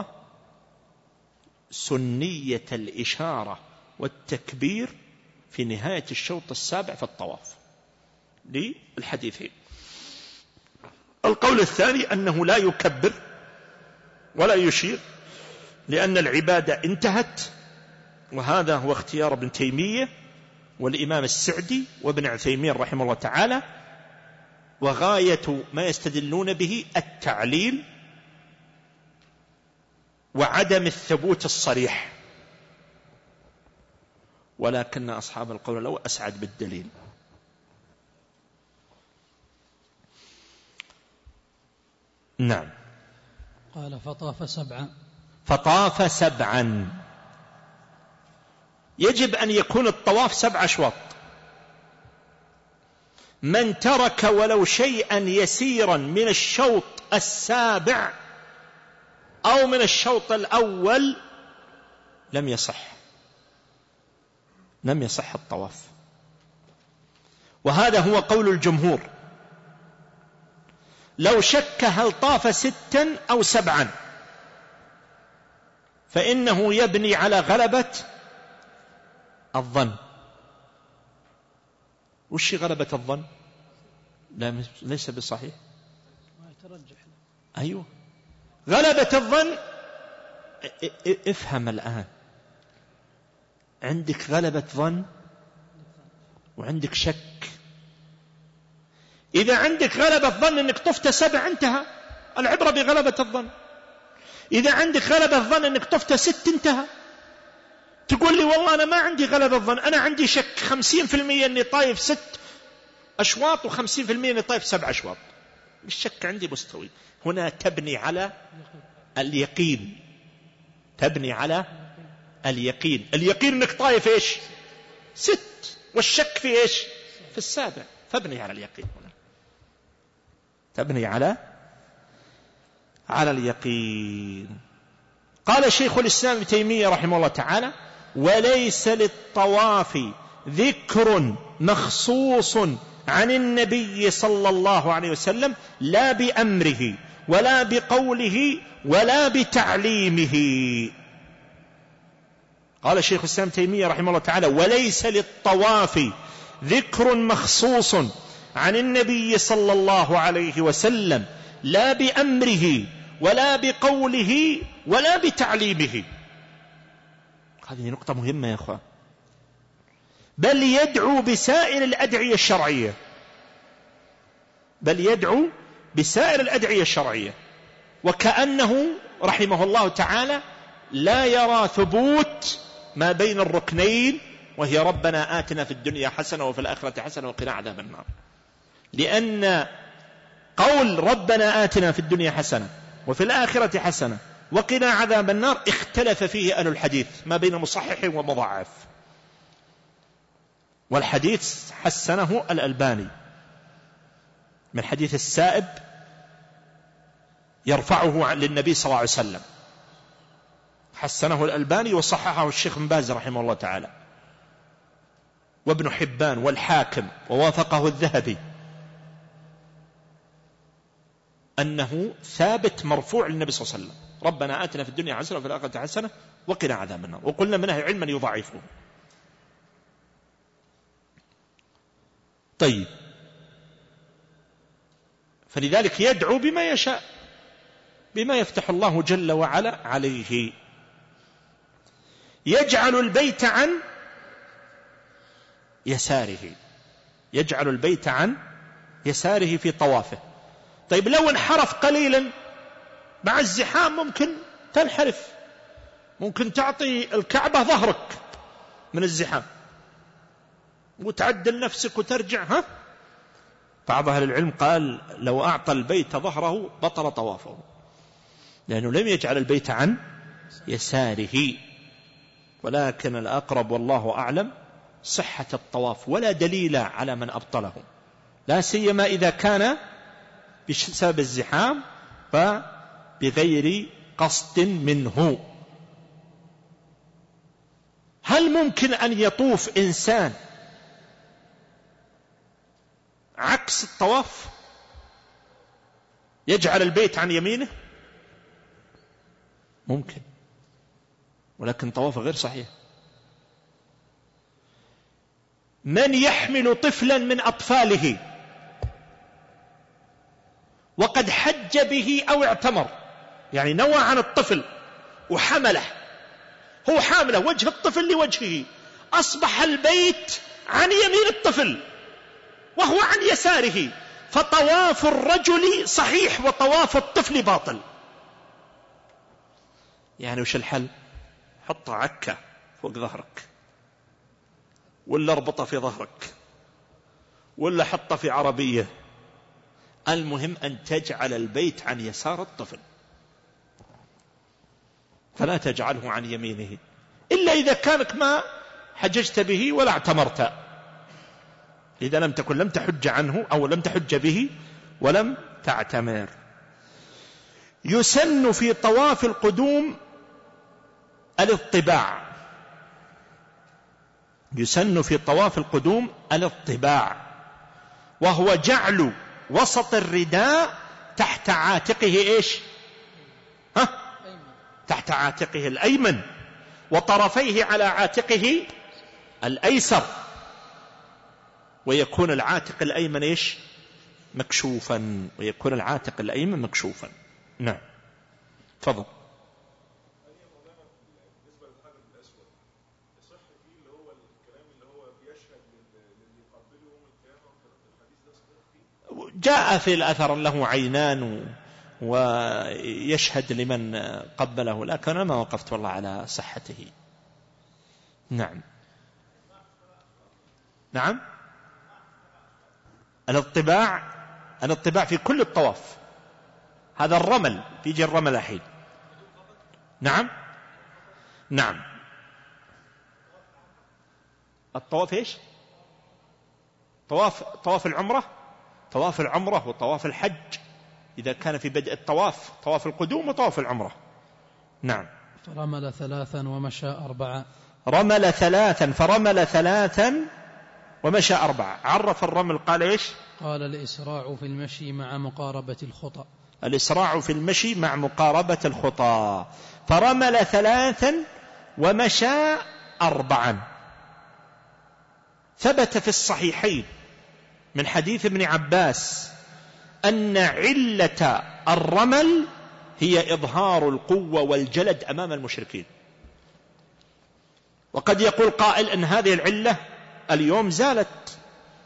سنية الإشارة والتكبير في نهاية الشوط السابع في الطواف للحديثين. القول الثاني أنه لا يكبر ولا يشير لأن العبادة انتهت، وهذا هو اختيار ابن تيمية والإمام السعدي وابن عثيمين رحمه الله تعالى. وغاية ما يستدلون به التعليل وعدم الثبوت الصريح، ولكن أصحاب القول الأول أسعد بالدليل. نعم. قال فطاف سبعا. يجب أن يكون الطواف 7 أشواط. من ترك ولو شيئا يسيرا من الشوط 7 أو من الشوط الأول لم يصح الطواف. وهذا هو قول الجمهور. لو شك هل طاف 6 أو 7 فإنه يبني على غلبة الظن. وش غلبة الظن؟ لا، ليس بالصحيح. ما يترجح. أيوه، غلبة الظن. افهم الآن، عندك غلبة ظن وعندك شك. إذا عندك غلبة ظن أنك طفت 7 انتهى، العبرة بغلبة الظن. إذا عندك غلبة ظن أنك طفت 6 انتهى. تقول لي والله أنا ما عندي غلبة ظن، أنا عندي شك 50% أني طايف 6 أشواط و50% أني طايف 7 أشواط. الشك عندي مستوي. هنا تبني على اليقين. تبني على اليقين. اليقين أنك طايف إيش 6، والشك في إيش في 7. فابني على اليقين هنا. تبني على اليقين. قال شيخ الإسلام ابن تيمية رحمه الله تعالى: وليس للطواف ذكر مخصوص عن النبي صلى الله عليه وسلم، لا بأمره ولا بقوله ولا بتعليمه. قال شيخ الإسلام ابن تيمية رحمه الله تعالى: وليس للطواف ذكر مخصوص عن النبي صلى الله عليه وسلم، لا بأمره ولا بقوله ولا بتعليمه. هذه نقطة مهمة يا أخوان. بل يدعو بسائر الأدعية الشرعية. بل يدعو بسائر الأدعية الشرعية، وكأنه رحمه الله تعالى لا يرى ثبوت ما بين الركنين، وهي ربنا آتنا في الدنيا حسنة وفي الآخرة حسنة وقنا عذاب النار. لأن قول ربنا آتنا في الدنيا حسنة وفي الآخرة حسنة وقنا عذاب النار اختلف فيه أهل الحديث ما بين مصحح ومضاعف، والحديث حسنه الألباني من حديث السائب يرفعه للنبي صلى الله عليه وسلم، حسنه الألباني وصححه الشيخ بن باز رحمه الله تعالى وابن حبان والحاكم، ووافقه الذهبي، أنه ثابت مرفوع للنبي صلى الله عليه وسلم: ربنا آتنا في الدنيا حسنة وفي الآخرة حسنة وقنا عذاب النار. وقلنا منها علما يضعفه. طيب، فلذلك يدعو بما يشاء، بما يفتح الله جل وعلا عليه. يجعل البيت عن يساره. يجعل البيت عن يساره في طوافه. طيب، لو انحرف قليلا مع الزحام ممكن تنحرف، ممكن تعطي الكعبة ظهرك من الزحام وتعدل نفسك وترجع. بعض أهل العلم قال لو أعطى البيت ظهره بطل طوافه، لأنه لم يجعل البيت عن يساره. ولكن الأقرب والله أعلم صحة الطواف، ولا دليل على من أبطله، لا سيما إذا كان بسبب الزحام فبغير قصد منه. هل ممكن أن يطوف إنسان عكس الطواف، يجعل البيت عن يمينه؟ ممكن، ولكن طوافه غير صحيح. من يحمل طفلا من أطفاله وقد حج به أو اعتمر، يعني نوى عن الطفل وحمله، هو حامله وجه الطفل لوجهه، أصبح البيت عن يمين الطفل وهو عن يساره، فطواف الرجل صحيح وطواف الطفل باطل. يعني وش الحل؟ حط عكة فوق ظهرك، ولا اربطه في ظهرك، ولا حطه في عربية، المهم أن تجعل البيت عن يسار الطفل، فلا تجعله عن يمينه إلا إذا كانك ما حججت به ولا اعتمرت. إذا لم تكن لم تحج عنه أو لم تحج به ولم تعتمر. يسن في طواف القدوم الاطباع، يسن في طواف القدوم الاطباع، وهو جعل وسط الرداء تحت عاتقه إيش؟ تحت عاتقه الأيمن، وطرفيه على عاتقه الأيسر، ويكون العاتق الأيمن إيش؟ مكشوفا، ويكون العاتق الأيمن مكشوفا. نعم تفضل. جاء في الأثر له عينان ويشهد لمن قبله، لكن أنا ما وقفت والله على صحته. نعم نعم. الاطباع في كل الطواف، هذا الرمل، بيجي الرمل الحين. نعم نعم. الطواف إيش؟ طواف العمرة، طواف العمرة وطواف الحج إذا كان في بدء الطواف، طواف القدوم وطواف العمرة. نعم. فرمل 3 ومشى 4. رمل 3 فرمل 3 ومشى 4. عرف الرمل قال إيش؟ قال الإسراع في المشي مع مقاربة الخطى. الإسراع في المشي مع مقاربة الخطى. فرمل 3 ومشى 4. ثبت في الصحيحين من حديث ابن عباس أن علة الرمل هي إظهار القوة والجلد أمام المشركين. وقد يقول قائل أن هذه العلة اليوم زالت،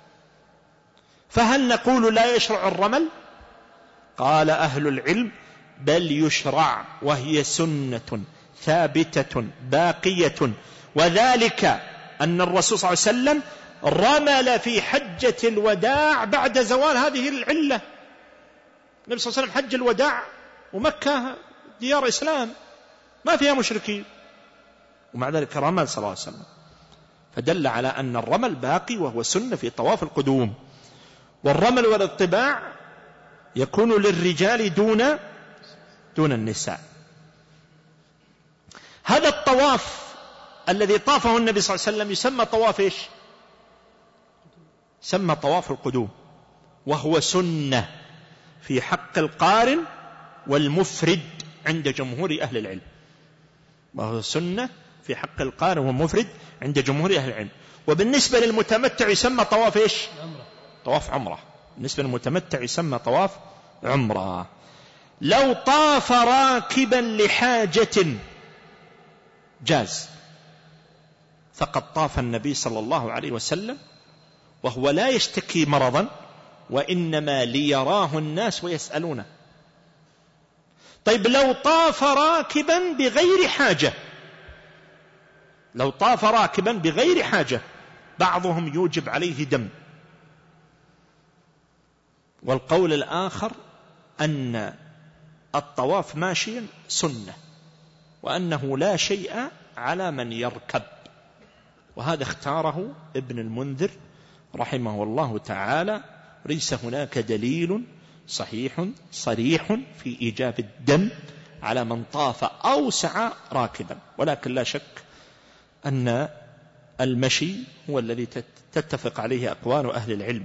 فهل نقول لا يشرع الرمل؟ قال أهل العلم بل يشرع، وهي سنة ثابتة باقية، وذلك أن الرسول صلى الله عليه وسلم رمل في حجة الوداع بعد زوال هذه العلة. النبي صلى الله عليه وسلم حج الوداع ومكة ديار إسلام ما فيها مشركين، ومع ذلك رمل صلى الله عليه وسلم، فدل على أن الرمل باقي وهو سنة في طواف القدوم. والرمل والاطباع يكون للرجال دون النساء. هذا الطواف الذي طافه النبي صلى الله عليه وسلم يسمى طواف إيش؟ سمى طواف القدوم، وهو سنة في حق القارن والمفرد عند جمهور أهل العلم، وهو سنة في حق القارن والمفرد عند جمهور أهل العلم. وبالنسبة للمتمتع يسمى طواف إيش؟ طواف عمرة. بالنسبة للمتمتع يسمى طواف عمرة. لو طاف راكبا لحاجة جاز، فقد طاف النبي صلى الله عليه وسلم وهو لا يشتكي مرضا، وإنما ليراه الناس ويسألونه. طيب لو طاف راكبا بغير حاجة، لو طاف راكبا بغير حاجة، بعضهم يوجب عليه دم، والقول الآخر أن الطواف ماشيا سنة، وأنه لا شيء على من يركب، وهذا اختاره ابن المنذر رحمه الله تعالى. ليس هناك دليل صحيح صريح في إيجاب الدم على من طاف أو سعى راكبا، ولكن لا شك أن المشي هو الذي تتفق عليه أقوال أهل العلم.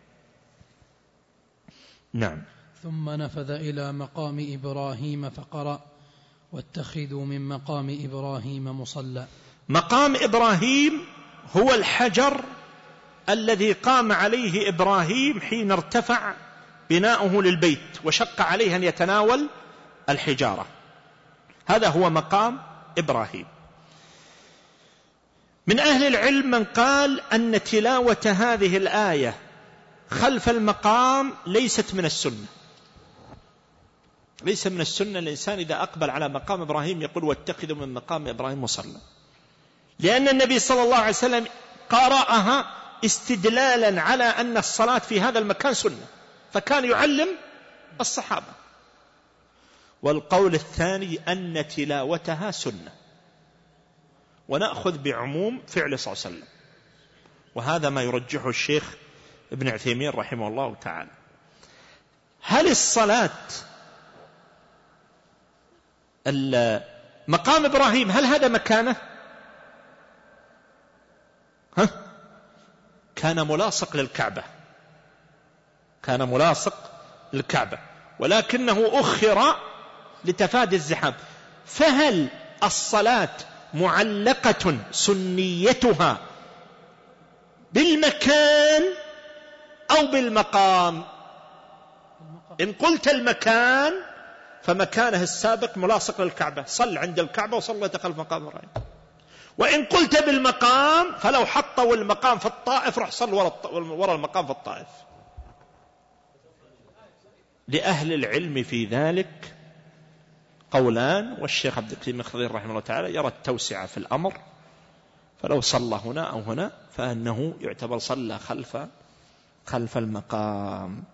نعم. ثم نفذ إلى مقام إبراهيم فقرأ: واتخذوا من مقام إبراهيم مصلى. مقام إبراهيم هو الحجر الذي قام عليه إبراهيم حين ارتفع بناؤه للبيت وشق عليه أن يتناول الحجارة، هذا هو مقام إبراهيم. من أهل العلم من قال أن تلاوة هذه الآية خلف المقام ليست من السنة، ليس من السنة الإنسان إذا أقبل على مقام إبراهيم يقول واتخذوا من مقام إبراهيم مصلى، لأن النبي صلى الله عليه وسلم قرأها استدلالا على أن الصلاة في هذا المكان سنة، فكان يعلم الصحابة. والقول الثاني أن تلاوتها سنة، ونأخذ بعموم فعل صلى الله عليه وسلم، وهذا ما يرجحه الشيخ ابن عثيمين رحمه الله تعالى. هل الصلاة مقام إبراهيم هل هذا مكانه؟ كان ملاصق للكعبة، كان ملاصق للكعبة، ولكنه أخر لتفادي الزحام. فهل الصلاة معلقة سنيتها بالمكان أو بالمقام؟ إن قلت المكان فمكانه السابق ملاصق للكعبة، صل عند الكعبة وصليت خلف مقام إبراهيم. وإن قلت بالمقام فلو حطوا المقام في الطائف رح صل وراء المقام في الطائف. لأهل العلم في ذلك قولان، والشيخ عبد الكريم الخضير رحمه الله تعالى يرى التوسعة في الأمر، فلو صلى هنا أو هنا فأنه يعتبر صلى خلف المقام.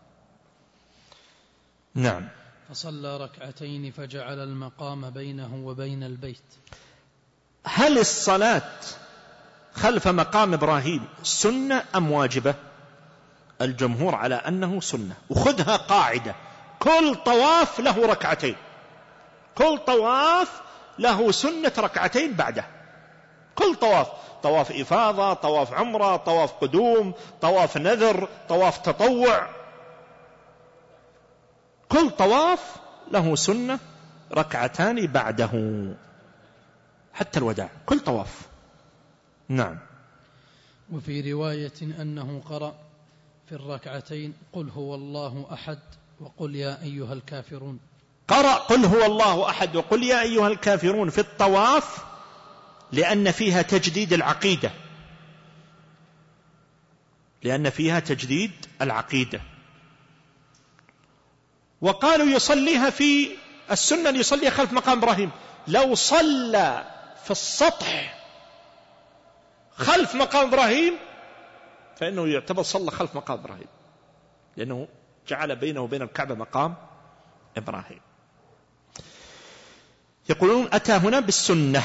نعم. فصلى ركعتين فجعل المقام بينه وبين البيت. هل الصلاة خلف مقام إبراهيم سنة أم واجبة؟ الجمهور على أنه سنة، وخذها قاعدة: كل طواف له ركعتين، كل طواف له سنة ركعتين بعده. كل طواف إفاضة، طواف عمرة، طواف قدوم، طواف نذر، طواف تطوع، كل طواف له سنة ركعتان بعده، حتى الوداع كل طواف. نعم. وفي رواية أنه قرأ في الركعتين قل هو الله أحد وقل يا أيها الكافرون. قرأ قل هو الله أحد وقل يا أيها الكافرون في الطواف لأن فيها تجديد العقيدة، لأن فيها تجديد العقيدة. وقالوا يصليها في السنة، يصليها خلف مقام إبراهيم. لو صلى في السطح خلف مقام إبراهيم فإنه يعتبر صلى خلف مقام إبراهيم، لأنه جعل بينه وبين الكعبة مقام إبراهيم. يقولون أتى هنا بالسنة.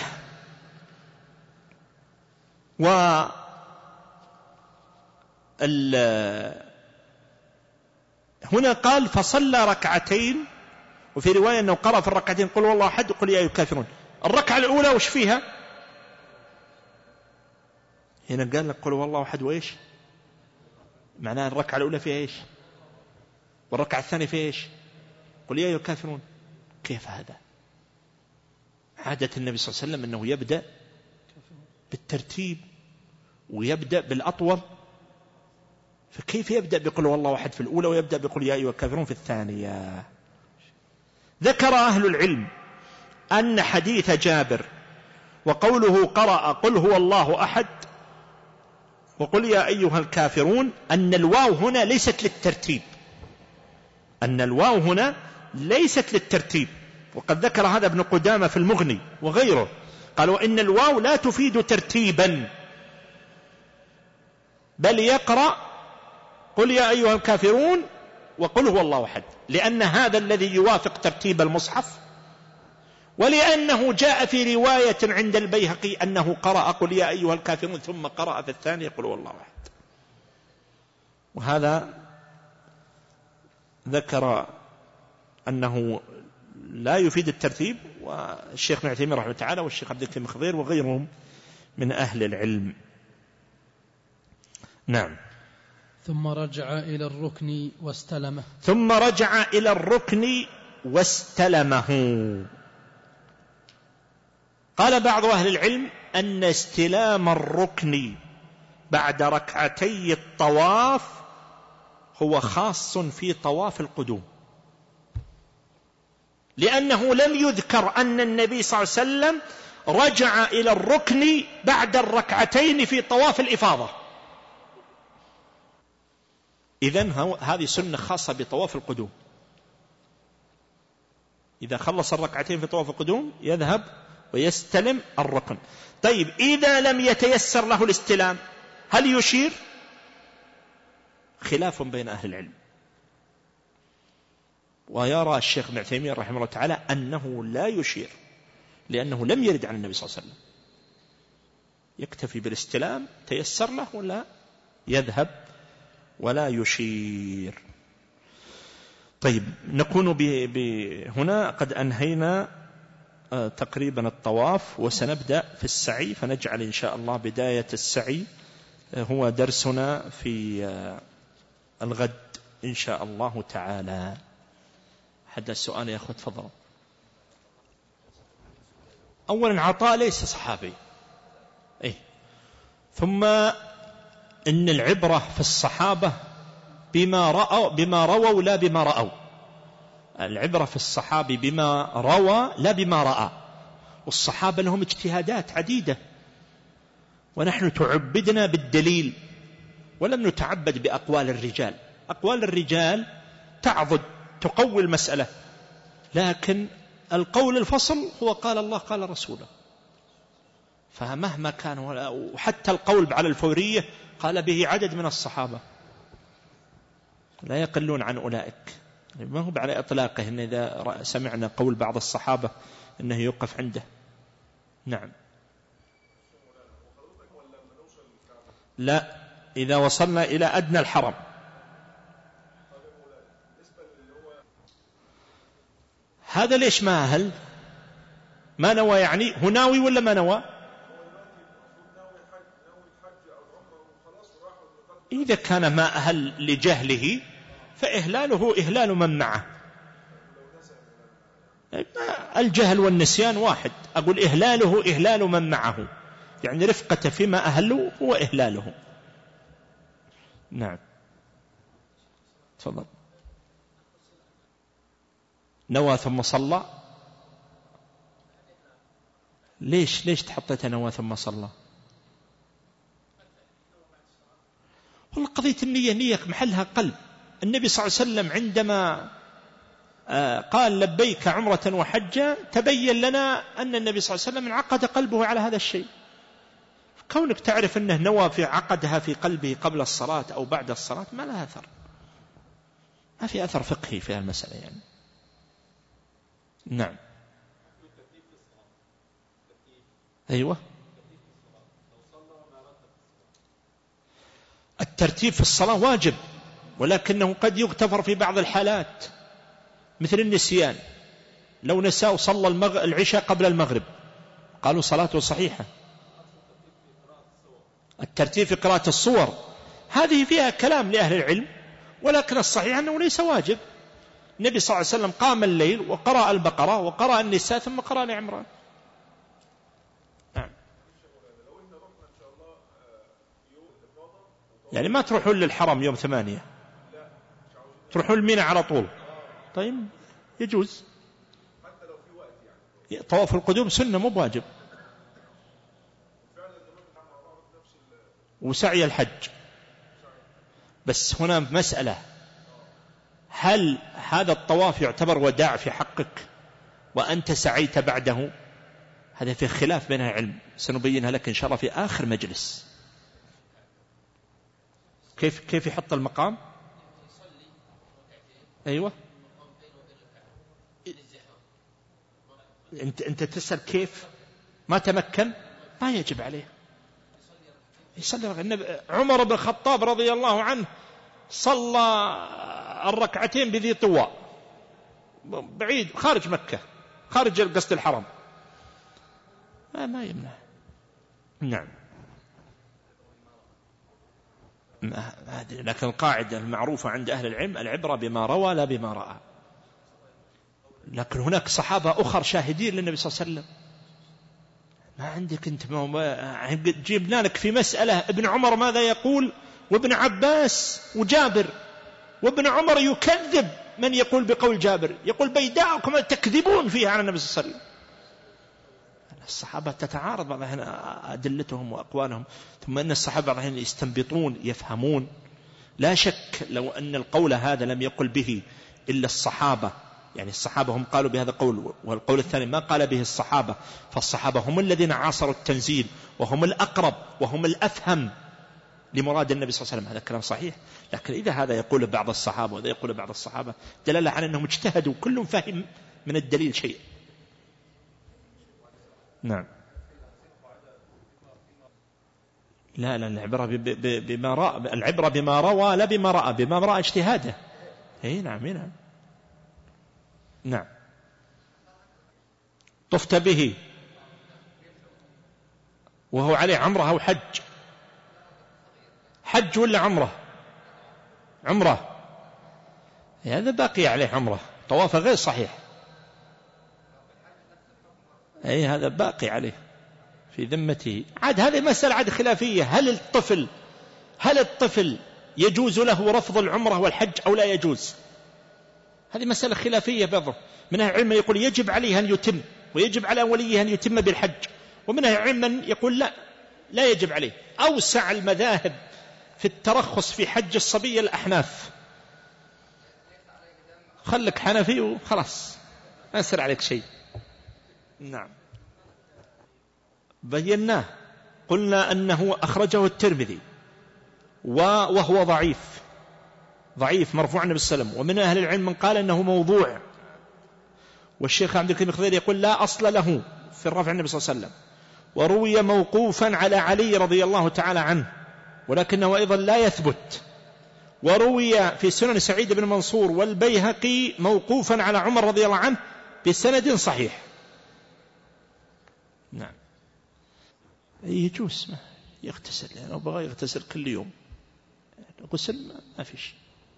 هنا قال فصلى ركعتين، وفي رواية أنه قرأ في الركعتين قل والله أحد وقل يا أيها الكافرون. الركعة الأولى وش فيها؟ هنا قال لك قل والله أحد وإيش معناه؟ الركعة الأولى فيها إيش؟ والركعة الثانية فيها إيش؟ قل يا أيها الكافرون. كيف هذا؟ عادة النبي صلى الله عليه وسلم أنه يبدأ بالترتيب ويبدأ بالأطول، فكيف يبدأ بقل والله أحد في الأولى ويبدأ بقل يا أيها الكافرون في الثانية؟ ذكر أهل العلم أن حديث جابر وقوله قرأ قل هو الله أحد وقل يا أيها الكافرون أن الواو هنا ليست للترتيب، أن الواو هنا ليست للترتيب. وقد ذكر هذا ابن قدامة في المغني وغيره، قالوا إن الواو لا تفيد ترتيبا، بل يقرأ قل يا أيها الكافرون وقل هو الله أحد، لأن هذا الذي يوافق ترتيب المصحف، ولأنه جاء في رواية عند البيهقي أنه قرأ قل يا أيها الكافرون ثم قرأ في الثانية قل هو الله أحد. وهذا ذكر أنه لا يفيد الترتيب، والشيخ ابن عثيمين رحمه الله تعالى والشيخ عبد الكريم الخضير وغيرهم من أهل العلم. نعم. ثم رجع إلى الركن واستلمه. ثم رجع إلى الركن واستلمه. قال بعض أهل العلم أن استلام الركن بعد ركعتي الطواف هو خاص في طواف القدوم، لأنه لم يذكر أن النبي صلى الله عليه وسلم رجع إلى الركن بعد الركعتين في طواف الإفاضة. إذن هذه سنة خاصة بطواف القدوم، إذا خلص الركعتين في طواف القدوم يذهب ويستلم الركن. طيب إذا لم يتيسر له الاستلام هل يشير؟ خلاف بين أهل العلم، ويرى الشيخ ابن عثيمين رحمه الله تعالى أنه لا يشير، لأنه لم يرد عن النبي صلى الله عليه وسلم، يكتفي بالاستلام تيسر له ولا يذهب ولا يشير. طيب، نكون هنا قد أنهينا تقريبا الطواف، وسنبدأ في السعي، فنجعل إن شاء الله بداية السعي هو درسنا في الغد إن شاء الله تعالى. حد السؤال يا أخوة تفضلوا. أولا عطاء ليس صحابي، ثم إن العبرة في الصحابة بما رووا لا بما رأوا. العبرة في الصحابي بما روى لا بما رأى، والصحابة لهم اجتهادات عديدة، ونحن تعبدنا بالدليل ولم نتعبد بأقوال الرجال. أقوال الرجال تعضد تقوي المسألة، لكن القول الفصل هو قال الله قال رسوله. فمهما كان، وحتى القول على الفورية قال به عدد من الصحابة لا يقلون عن أولئك، ما هو على إطلاقه إن إذا سمعنا قول بعض الصحابة إنه يوقف عنده. نعم. لا، إذا وصلنا إلى أدنى الحرم. هذا ليش ما أهل؟ ما نوى، يعني هو ناوي ولا ما نوى؟ إذا كان ما أهل لجهله فإهلاله إهلال من معه. الجهل والنسيان واحد، أقول إهلاله إهلال من معه، يعني رفقة فيما أهله هو إهلاله. نعم تفضل. نوى ثم صلى، ليش تحطيت نوى ثم صلى؟ والله قضية النية نية محلها قلب. النبي صلى الله عليه وسلم عندما قال لبيك عمرة وحجة تبين لنا أن النبي صلى الله عليه وسلم انعقد قلبه على هذا الشيء. كونك تعرف أنه نوى في عقدها في قلبه قبل الصلاة أو بعد الصلاة ما لها أثر، ما في أثر فقهي في المسألة يعني. نعم. أيوة، الترتيب في الصلاة واجب، ولكنه قد يغتفر في بعض الحالات، مثل النسيان. لو نسى وصلى العشاء قبل المغرب قالوا صلاته صحيحة. الترتيب في قراءة الصور هذه فيها كلام لأهل العلم، ولكن الصحيح أنه ليس واجب. النبي صلى الله عليه وسلم قام الليل وقرأ البقرة وقرأ النساء ثم قرأ لعمران. نعم. يعني ما تروحون للحرم يوم 8، تروحون الميناء على طول. طيب يجوز، طواف القدوم سنة مو بواجب، وسعي الحج. بس هنا مسألة، هل هذا الطواف يعتبر وداع في حقك وأنت سعيت بعده؟ هذا في خلاف بين العلم، سنبينها لك إن شاء الله في آخر مجلس. كيف يحط المقام؟ أيوة، أنت تسأل كيف ما تمكن، ما يجب عليه يصلي. عمر بن الخطاب رضي الله عنه صلى الركعتين بذي طوى بعيد خارج مكة، خارج قصد الحرم، ما يمنع. نعم. لكن القاعدة المعروفة عند أهل العلم العبرة بما روى لا بما رأى. لكن هناك صحابة أخر شاهدين للنبي صلى الله عليه وسلم، ما عندك أنت. جبنا لك في مسألة ابن عمر ماذا يقول، وابن عباس وجابر، وابن عمر يكذب من يقول بقول جابر، يقول بيداءكم تكذبون فيها على النبي صلى الله عليه وسلم. الصحابة تتعارض بعض أدلتهم وأقوالهم، ثم أن الصحابة بعض يستنبطون يفهمون. لا شك لو أن القول هذا لم يقل به إلا الصحابة، يعني الصحابة هم قالوا بهذا القول، والقول الثاني ما قال به الصحابة هم الذين عاصروا التنزيل، وهم الأقرب وهم الأفهم لمراد النبي صلى الله عليه وسلم، هذا كلام صحيح. لكن إذا هذا يقول بعض الصحابة وهذا يقول بعض الصحابة دلالة على أنهم اجتهدوا كل فهم من الدليل شيء. نعم. لا العبرة بما رأى، العبرة بما روى لا بما رأى، بما رأى اجتهاده. نعم. نعم. طفت به وهو عليه عمره أو حج ولا عمره هذا باقي عليه عمره، طوافه غير صحيح. هذا باقي عليه في ذمته. عاد هذه مسألة عاد خلافية، هل الطفل يجوز له رفض العمرة والحج أو لا يجوز؟ هذه مسألة خلافية. بعض من أهل العلم يقول يجب عليه أن يتم، ويجب على وليه أن يتم بالحج، ومن أهل العلم من يقول لا يجب عليه. أوسع المذاهب في الترخص في حج الصبي الأحناف. خلك حنفي وخلاص ما يصير عليك شيء. نعم. بيناه، قلنا أنه أخرجه الترمذي وهو ضعيف مرفوع النبي صلى الله عليه وسلم، ومن أهل العلم من قال أنه موضوع، والشيخ عبد الكريم الخضيري يقول لا أصل له في الرفع النبي صلى الله عليه وسلم. وروي موقوفا على علي رضي الله تعالى عنه ولكنه أيضا لا يثبت. وروي في سنن سعيد بن منصور والبيهقي موقوفا على عمر رضي الله عنه بسند صحيح. نعم. يجوز يغتسل، لأنه بغى يغتسل كل يوم، غسل ما فيش.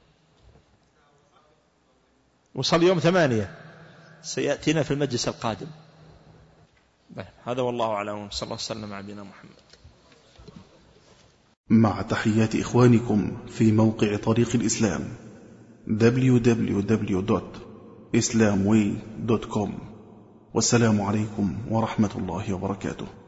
وصل يوم 8 سيأتينا في المجلس القادم. هذا والله أعلم، صلى الله عليه وسلم على نبينا محمد. مع تحيات إخوانكم في موقع طريق الإسلام www.islamway.com. والسلام عليكم ورحمة الله وبركاته.